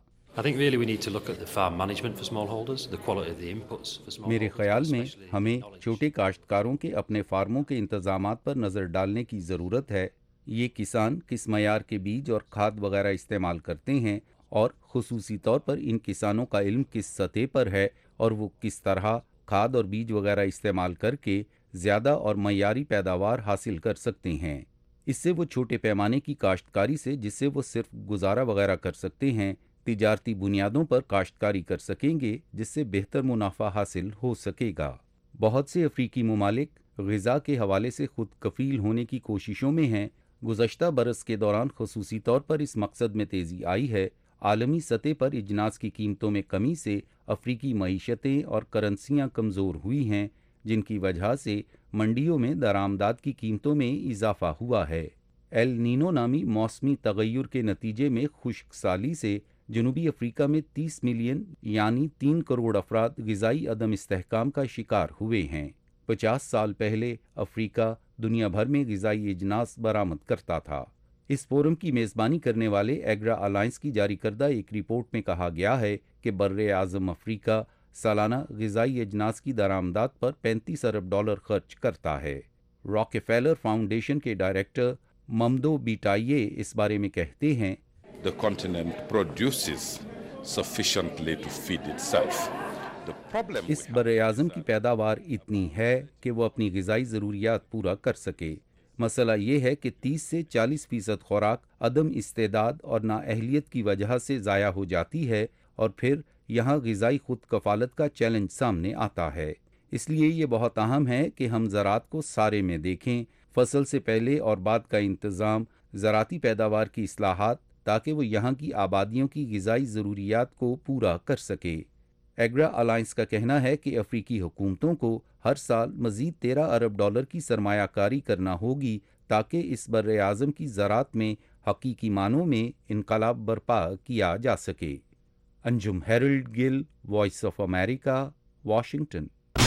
میرے خیال میں ہمیں چھوٹے کاشتکاروں کے اپنے فارموں کے انتظامات پر نظر ڈالنے کی ضرورت ہے۔ یہ کسان کس معیار کے بیج اور کھاد وغیرہ استعمال کرتے ہیں، اور خصوصی طور پر ان کسانوں کا علم کس سطح پر ہے اور وہ کس طرح کھاد اور بیج وغیرہ استعمال کر کے زیادہ اور معیاری پیداوار حاصل کر سکتے ہیں۔ اس سے وہ چھوٹے پیمانے کی کاشتکاری سے، جس سے وہ صرف گزارا وغیرہ کر سکتے ہیں، تجارتی بنیادوں پر کاشتکاری کر سکیں گے، جس سے بہتر منافع حاصل ہو سکے گا۔ بہت سے افریقی ممالک غذا کے حوالے سے خود کفیل ہونے کی کوششوں میں ہیں۔ گزشتہ برس کے دوران خصوصی طور پر اس مقصد میں تیزی آئی ہے۔ عالمی سطح پر اجناس کی قیمتوں میں کمی سے افریقی معیشتیں اور کرنسیاں کمزور ہوئی ہیں، جن کی وجہ سے منڈیوں میں درآمدات کی قیمتوں میں اضافہ ہوا ہے۔ ایل نینو نامی موسمی تغیر کے نتیجے میں خشک سالی سے جنوبی افریقہ میں 30 ملین یعنی 3 کروڑ افراد غذائی عدم استحکام کا شکار ہوئے ہیں۔ 50 سال پہلے افریقہ دنیا بھر میں غذائی اجناس برآمد کرتا تھا۔ اس فورم کی میزبانی کرنے والے ایگرا الائنس کی جاری کردہ ایک رپورٹ میں کہا گیا ہے کہ بر اعظم افریقہ سالانہ غذائی اجناس کی درآمدات پر $35 ارب خرچ کرتا ہے۔ راک فیلر فاؤنڈیشن کے ڈائریکٹر ممدو بیٹائیے اس بارے میں کہتے ہیں، The continent produces sufficiently to feed itself. اس بر اعظم کی پیداوار اتنی ہے کہ وہ اپنی غذائی ضروریات پورا کر سکے۔ مسئلہ یہ ہے کہ 30 سے 40% خوراک عدم استعداد اور نااہلیت کی وجہ سے ضائع ہو جاتی ہے، اور پھر یہاں غذائی خود کفالت کا چیلنج سامنے آتا ہے۔ اس لیے یہ بہت اہم ہے کہ ہم زراعت کو سارے میں دیکھیں، فصل سے پہلے اور بعد کا انتظام، زراعتی پیداوار کی اصلاحات، تاکہ وہ یہاں کی آبادیوں کی غذائی ضروریات کو پورا کر سکے۔ ایگرا الائنس کا کہنا ہے کہ افریقی حکومتوں کو ہر سال مزید 13 ارب ڈالر کی سرمایہ کاری کرنا ہوگی تاکہ اس بر اعظم کی زراعت میں حقیقی معنوں میں انقلاب برپا کیا جا سکے۔ Anjum Harold Gill, Voice of America, Washington.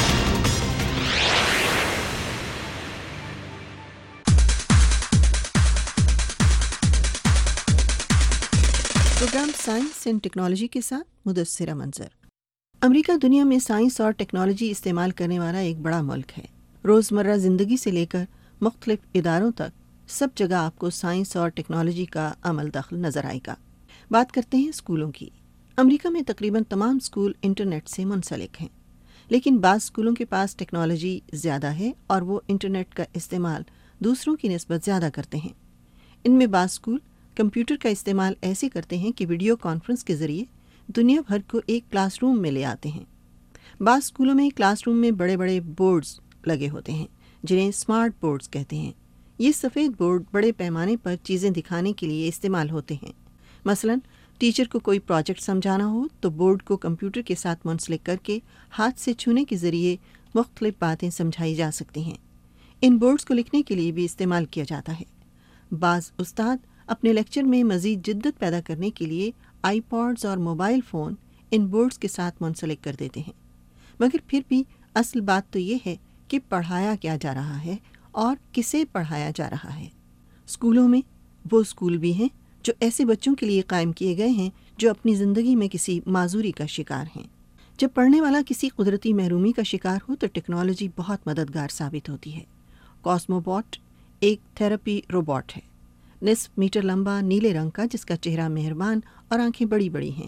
Programme Science and Technology کے ساتھ مدثرہ منظر۔ امریکہ دنیا میں سائنس اور ٹیکنالوجی استعمال کرنے والا ایک بڑا ملک ہے۔ روزمرہ زندگی سے لے کر مختلف اداروں تک سب جگہ آپ کو سائنس اور ٹیکنالوجی کا عمل دخل نظر آئے گا۔ بات کرتے ہیں اسکولوں کی۔ امریکہ میں تقریباً تمام اسکول انٹرنیٹ سے منسلک ہیں، لیکن بعض اسکولوں کے پاس ٹیکنالوجی زیادہ ہے اور وہ انٹرنیٹ کا استعمال دوسروں کی نسبت زیادہ کرتے ہیں۔ ان میں بعض اسکول کمپیوٹر کا استعمال ایسے کرتے ہیں کہ ویڈیو کانفرنس کے ذریعے دنیا بھر کو ایک کلاس روم میں لے آتے ہیں۔ بعض اسکولوں میں کلاس روم میں بڑے بڑے بورڈز لگے ہوتے ہیں جنہیں اسمارٹ بورڈز کہتے ہیں۔ یہ سفید بورڈ بڑے پیمانے پر چیزیں دکھانے کے لیے استعمال ہوتے ہیں۔ مثلاً ٹیچر کو کوئی پروجیکٹ سمجھانا ہو تو بورڈ کو کمپیوٹر کے ساتھ منسلک کر کے ہاتھ سے چھونے کے ذریعے مختلف باتیں سمجھائی جا سکتی ہیں۔ ان بورڈز کو لکھنے کے لیے بھی استعمال کیا جاتا ہے۔ بعض استاد اپنے لیکچر میں مزید جدت پیدا کرنے کے لیے آئی پاڈز اور موبائل فون ان بورڈز کے ساتھ منسلک کر دیتے ہیں، مگر پھر بھی اصل بات تو یہ ہے کہ پڑھایا کیا جا رہا ہے اور کسے پڑھایا جا رہا ہے۔ اسکولوں میں وہ اسکول بھی ہیں جو ایسے بچوں کے لیے قائم کیے گئے ہیں جو اپنی زندگی میں کسی معذوری کا شکار ہیں۔ جب پڑھنے والا کسی قدرتی محرومی کا شکار ہو تو ٹیکنالوجی بہت مددگار ثابت ہوتی ہے۔ کاسمو بوٹ ایک تھراپی روبوٹ ہے، نصف میٹر لمبا، نیلے رنگ کا، جس کا چہرہ مہربان اور آنکھیں بڑی بڑی ہیں۔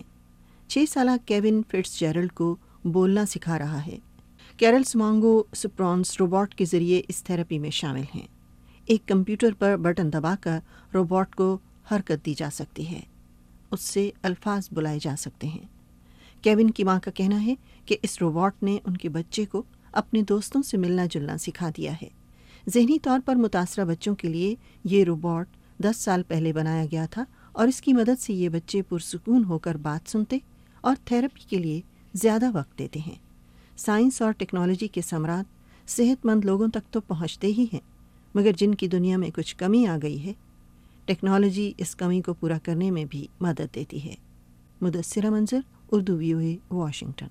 6 سالہ کیون فٹس جیرلڈ کو بولنا سکھا رہا ہے۔ کیرلس مانگو سپرانس روبوٹ کے ذریعے اس تھراپی میں شامل ہیں۔ ایک کمپیوٹر پر بٹن دبا کر روبوٹ کو حرکت دی جا سکتی ہے، اس سے الفاظ بلائے جا سکتے ہیں۔ کیون کی ماں کا کہنا ہے کہ اس روبوٹ نے ان کے بچے کو اپنے دوستوں سے ملنا جلنا سکھا دیا ہے۔ ذہنی طور پر متاثرہ بچوں کے لیے یہ روبوٹ 10 سال پہلے بنایا گیا تھا اور اس کی مدد سے یہ بچے پرسکون ہو کر بات سنتے اور تھراپی کے لیے زیادہ وقت دیتے ہیں۔ سائنس اور ٹیکنالوجی کے ثمرات صحت مند لوگوں تک تو پہنچتے ہی ہیں، مگر جن کی دنیا میں کچھ کمی آ گئی ہے، ٹیکنالوجی اس کمی کو پورا کرنے میں بھی مدد دیتی ہے۔ مدثرہ منظر، اردو VOA، واشنگٹن۔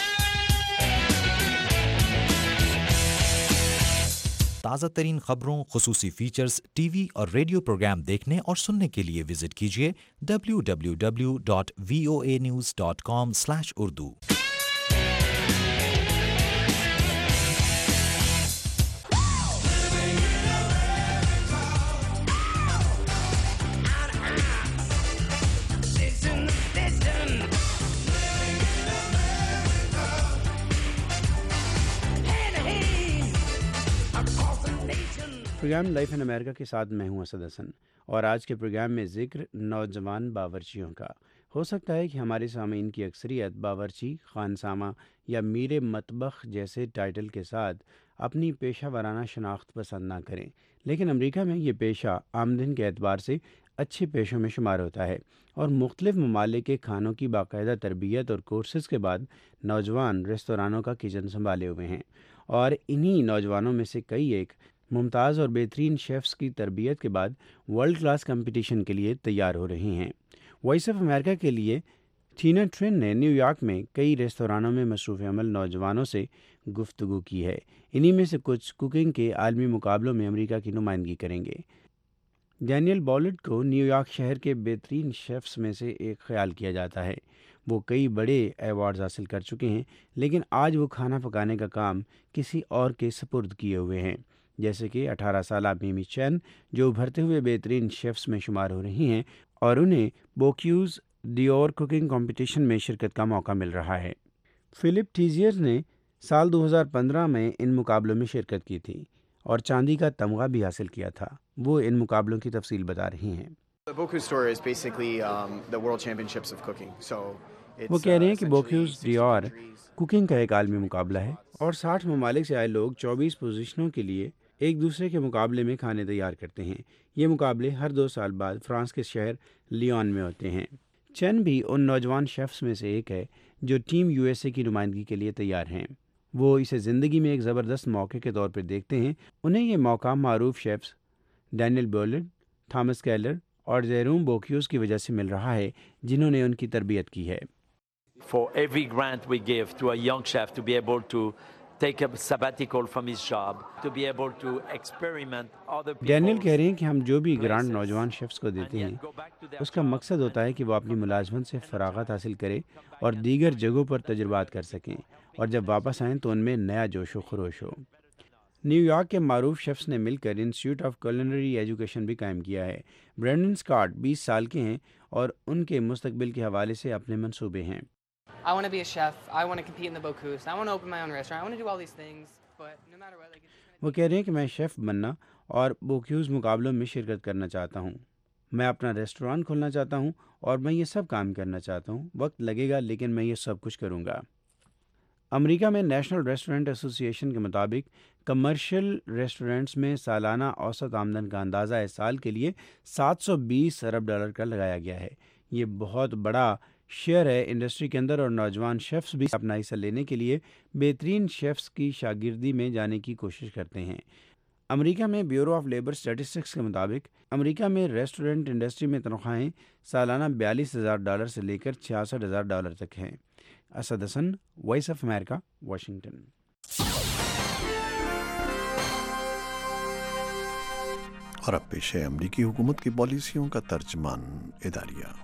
تازہ ترین خبروں، خصوصی فیچرز، ٹی وی اور ریڈیو پروگرام دیکھنے اور سننے کے لیے وزٹ کیجیے www.voanews.com/urdu۔ پروگرام لائف ان امریکہ کے ساتھ میں ہوں اسد حسن، اور آج کے پروگرام میں ذکر نوجوان باورچیوں کا۔ ہو سکتا ہے کہ ہمارے سامعین کی اکثریت باورچی، خانسامہ یا میر مطبخ جیسے ٹائٹل کے ساتھ اپنی پیشہ ورانہ شناخت پسند نہ کریں، لیکن امریکہ میں یہ پیشہ آمدن کے اعتبار سے اچھے پیشوں میں شمار ہوتا ہے، اور مختلف ممالک کے کھانوں کی باقاعدہ تربیت اور کورسز کے بعد نوجوان ریستورانوں کا کچن سنبھالے ہوئے ہیں، اور انہی نوجوانوں میں سے کئی ایک ممتاز اور بہترین شیفز کی تربیت کے بعد ورلڈ کلاس کمپٹیشن کے لیے تیار ہو رہے ہیں۔ وائس آف امریکہ کے لیے ٹینا ٹرن نے نیو یارک میں کئی ریستورانوں میں مصروف عمل نوجوانوں سے گفتگو کی ہے۔ انہی میں سے کچھ کوکنگ کے عالمی مقابلوں میں امریکہ کی نمائندگی کریں گے۔ ڈینیل بالڈ کو نیو یارک شہر کے بہترین شیفز میں سے ایک خیال کیا جاتا ہے۔ وہ کئی بڑے ایوارڈز حاصل کر چکے ہیں، لیکن آج وہ کھانا پکانے کا کام کسی اور کے سپرد کیے ہوئے ہیں، جیسے کہ 18 سالہ میمی چین جو ابھرتے ہوئے بہترین شیفز میں شمار ہو رہی ہیں، اور انہیں بوکیوز ڈیور کوکنگ کمپٹیشن میں شرکت کا موقع مل رہا ہے۔ فلپ ٹیزیئر نے سال 2015 میں ان مقابلوں میں شرکت کی تھی اور چاندی کا تمغہ بھی حاصل کیا تھا۔ وہ ان مقابلوں کی تفصیل بتا رہی ہیں۔ وہ کہہ رہے ہیں کہ بوکیوز ڈیور کوکنگ کا ایک عالمی مقابلہ ہے، اور 60 ممالک سے آئے لوگ 24 پوزیشنوں کے لیے ایک دوسرے کے مقابلے میں کھانے تیار کرتے ہیں۔ یہ مقابلے ہر 2 سال بعد فرانس کے شہر لیون میں ہوتے ہیں۔ چین بھی ان نوجوان شیفز میں سے ایک ہے جو ٹیم USA کی نمائندگی کے لیے تیار ہیں۔ وہ اسے زندگی میں ایک زبردست موقع کے طور پر دیکھتے ہیں۔ انہیں یہ موقع معروف chefs Daniel Boulud, Thomas Keller اور جیروم بوکیوز کی وجہ سے مل رہا ہے، جنہوں نے ان کی تربیت کی ہے۔ For every grant we give to a young chef to be able to take a sabbatical from his job, to be able to experiment other people. Daniel کہہ رہے ہیں کہ ہم جو بھی گرانٹ نوجوان شیفز کو دیتے ہیں اس کا مقصد ہوتا ہے کہ وہ اپنی ملازمت سے فراغت حاصل کرے اور دیگر جگہوں پر تجربات کر سکیں، اور جب واپس آئیں تو ان میں نیا جوش و خروش ہو۔ نیو یارک کے معروف شیفز نے مل کر انسٹیٹیوٹ آف کولنری ایجوکیشن بھی قائم کیا ہے۔ برینڈن اسکاٹ 20 سال کے ہیں اور ان کے مستقبل کے حوالے سے اپنے منصوبے ہیں۔ I want to be a chef. I want to compete in the Bocuse. I want to open my own restaurant. I want to do all these things. But no matter what, وہ کہہ رہے ہیں کہ میں chef بننا اور بوکیوز مقابلوں میں شرکت کرنا چاہتا ہوں۔ میں اپنا ریسٹوران کھولنا چاہتا ہوں اور میں یہ سب کام کرنا چاہتا ہوں۔ وقت لگے گا لیکن میں یہ سب کچھ کروں گا۔ امریکہ میں نیشنل ریسٹورنٹ ایسوسی ایشن کے مطابق کمرشل ریسٹورنٹس میں سالانہ اوسط آمدن کا اندازہ اس سال کے لیے $720 ارب کا لگایا گیا ہے۔ یہ بہت بڑا شیئر ہے انڈسٹری کے اندر، اور نوجوان شیفز بھی اپنا حصہ لینے کے لیے بہترین شیفز کی شاگردی میں جانے کی کوشش کرتے ہیں۔ امریکہ میں بیورو آف لیبر اسٹیٹسٹکس کے مطابق امریکہ میں ریسٹورنٹ انڈسٹری میں تنخواہیں سالانہ $42,000 سے لے کر $66,000 تک ہیں۔ Asad Hassan, Voice of America, Washington. اور اب پیش ہے امریکی حکومت کی پالیسیوں کا ترجمان اداریہ۔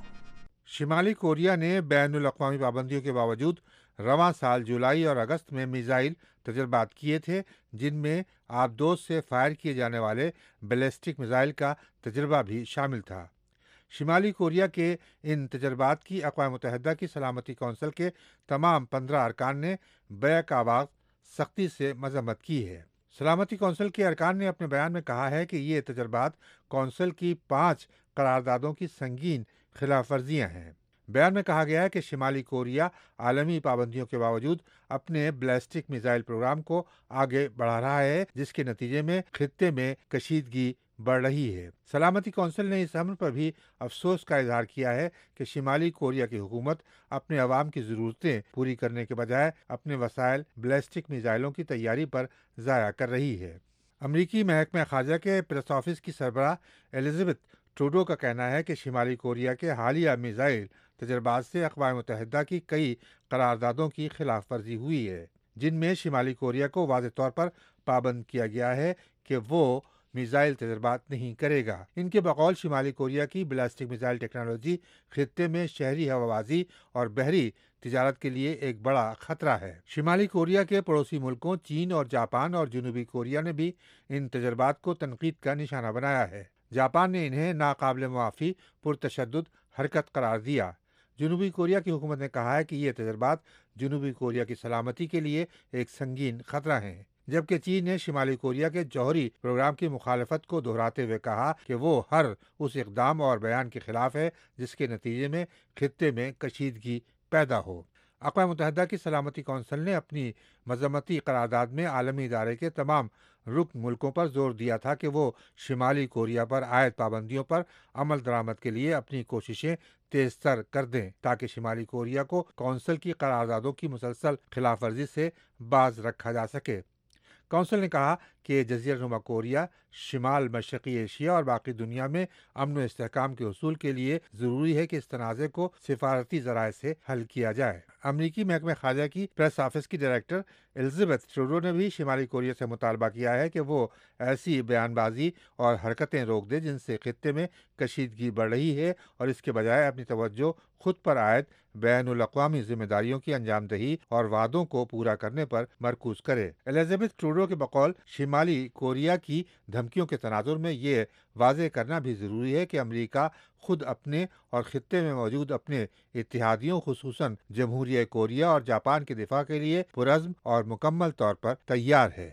شمالی کوریا نے بین الاقوامی پابندیوں کے باوجود رواں سال جولائی اور اگست میں میزائل تجربات کیے تھے، جن میں آبدوز سے فائر کیے جانے والے بیلسٹک میزائل کا تجربہ بھی شامل تھا۔ شمالی کوریا کے ان تجربات کی اقوام متحدہ کی سلامتی کونسل کے تمام 15 ارکان نے بیک آواز سختی سے مذمت کی ہے۔ سلامتی کونسل کے ارکان نے اپنے بیان میں کہا ہے کہ یہ تجربات کونسل کی 5 قراردادوں کی سنگین خلاف ورزیاں ہیں۔ بیان میں کہا گیا ہے کہ شمالی کوریا عالمی پابندیوں کے باوجود اپنے بیلسٹک میزائل پروگرام کو آگے بڑھا رہا ہے، جس کے نتیجے میں خطے میں کشیدگی بڑھ رہی ہے۔ سلامتی کونسل نے اس امر پر بھی افسوس کا اظہار کیا ہے کہ شمالی کوریا کی حکومت اپنے عوام کی ضرورتیں پوری کرنے کے بجائے اپنے وسائل بیلسٹک میزائلوں کی تیاری پر ضائع کر رہی ہے۔ امریکی محکمہ خارجہ کے پریس آفس کی سربراہ الزبتھ ٹروڈو کا کہنا ہے کہ شمالی کوریا کے حالیہ میزائل تجربات سے اقوام متحدہ کی کئی قراردادوں کی خلاف ورزی ہوئی ہے، جن میں شمالی کوریا کو واضح طور پر پابند کیا گیا ہے کہ وہ میزائل تجربات نہیں کرے گا۔ ان کے بقول شمالی کوریا کی بیلسٹک میزائل ٹیکنالوجی خطے میں شہری ہوابازی اور بحری تجارت کے لیے ایک بڑا خطرہ ہے۔ شمالی کوریا کے پڑوسی ملکوں چین اور جاپان اور جنوبی کوریا نے بھی ان تجربات کو تنقید کا نشانہ بنایا ہے۔ جاپان نے انہیں ناقابل معافی پرتشدد حرکت قرار دیا۔ جنوبی کوریا کی حکومت نے کہا ہے کہ یہ تجربات جنوبی کوریا کی سلامتی کے لیے ایک سنگین خطرہ ہیں، جبکہ چین نے شمالی کوریا کے جوہری پروگرام کی مخالفت کو دہراتے ہوئے کہا کہ وہ ہر اس اقدام اور بیان کے خلاف ہے جس کے نتیجے میں خطے میں کشیدگی پیدا ہو۔ اقوام متحدہ کی سلامتی کونسل نے اپنی مذمتی قرارداد میں عالمی ادارے کے تمام رکن ملکوں پر زور دیا تھا کہ وہ شمالی کوریا پر عائد پابندیوں پر عمل درآمد کے لیے اپنی کوششیں تیز تر کر دیں، تاکہ شمالی کوریا کو کونسل کی قراردادوں کی مسلسل خلاف ورزی سے باز رکھا جا سکے۔ کونسل نے کہا کہ جزیرہ نما کوریا، شمال مشرقی ایشیا اور باقی دنیا میں امن و استحکام کے حصول کے لیے ضروری ہے کہ اس تنازع کو سفارتی ذرائع سے حل کیا جائے۔ امریکی محکمہ خارجہ کی پریس آفس کی ڈائریکٹر الزبتھ ٹروڈو نے بھی شمالی کوریا سے مطالبہ کیا ہے کہ وہ ایسی بیان بازی اور حرکتیں روک دے جن سے خطے میں کشیدگی بڑھ رہی ہے، اور اس کے بجائے اپنی توجہ خود پر عائد بین الاقوامی ذمہ داریوں کی انجام دہی اور وعدوں کو پورا کرنے پر مرکوز کرے۔ الزبتھ ٹروڈو کے بقول شمالی کوریا کی دھمکیوں کے تناظر میں یہ واضح کرنا بھی ضروری ہے کہ امریکہ خود اپنے اور خطے میں موجود اپنے اتحادیوں خصوصاً جمہوریہ کوریا اور جاپان کے دفاع کے لیے پرعزم اور مکمل طور پر تیار ہے۔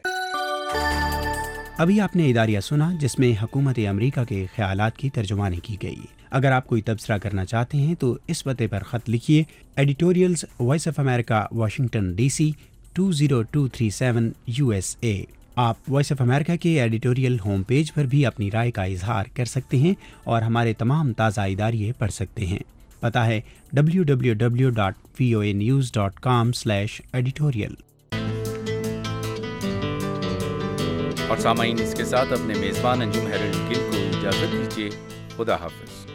ابھی آپ نے اداریہ سنا جس میں حکومت امریکہ کے خیالات کی ترجمانی کی گئی۔ اگر آپ کوئی تبصرہ کرنا چاہتے ہیں تو اس پتے پر خط لکھیے: editorials Voice of America, Washington DC 20237 USA۔ آپ وائس آف امریکہ کے ایڈیٹوریل ہوم پیج پر بھی اپنی رائے کا اظہار کر سکتے ہیں اور ہمارے تمام تازہ اداریے پڑھ سکتے ہیں۔ پتہ ہے www.voanews.com/editorial۔ اور سامعین، اس کے ساتھ اپنے میزبان انجم ہیرلڈ گل کو اجازت دیجیے۔ خدا حافظ۔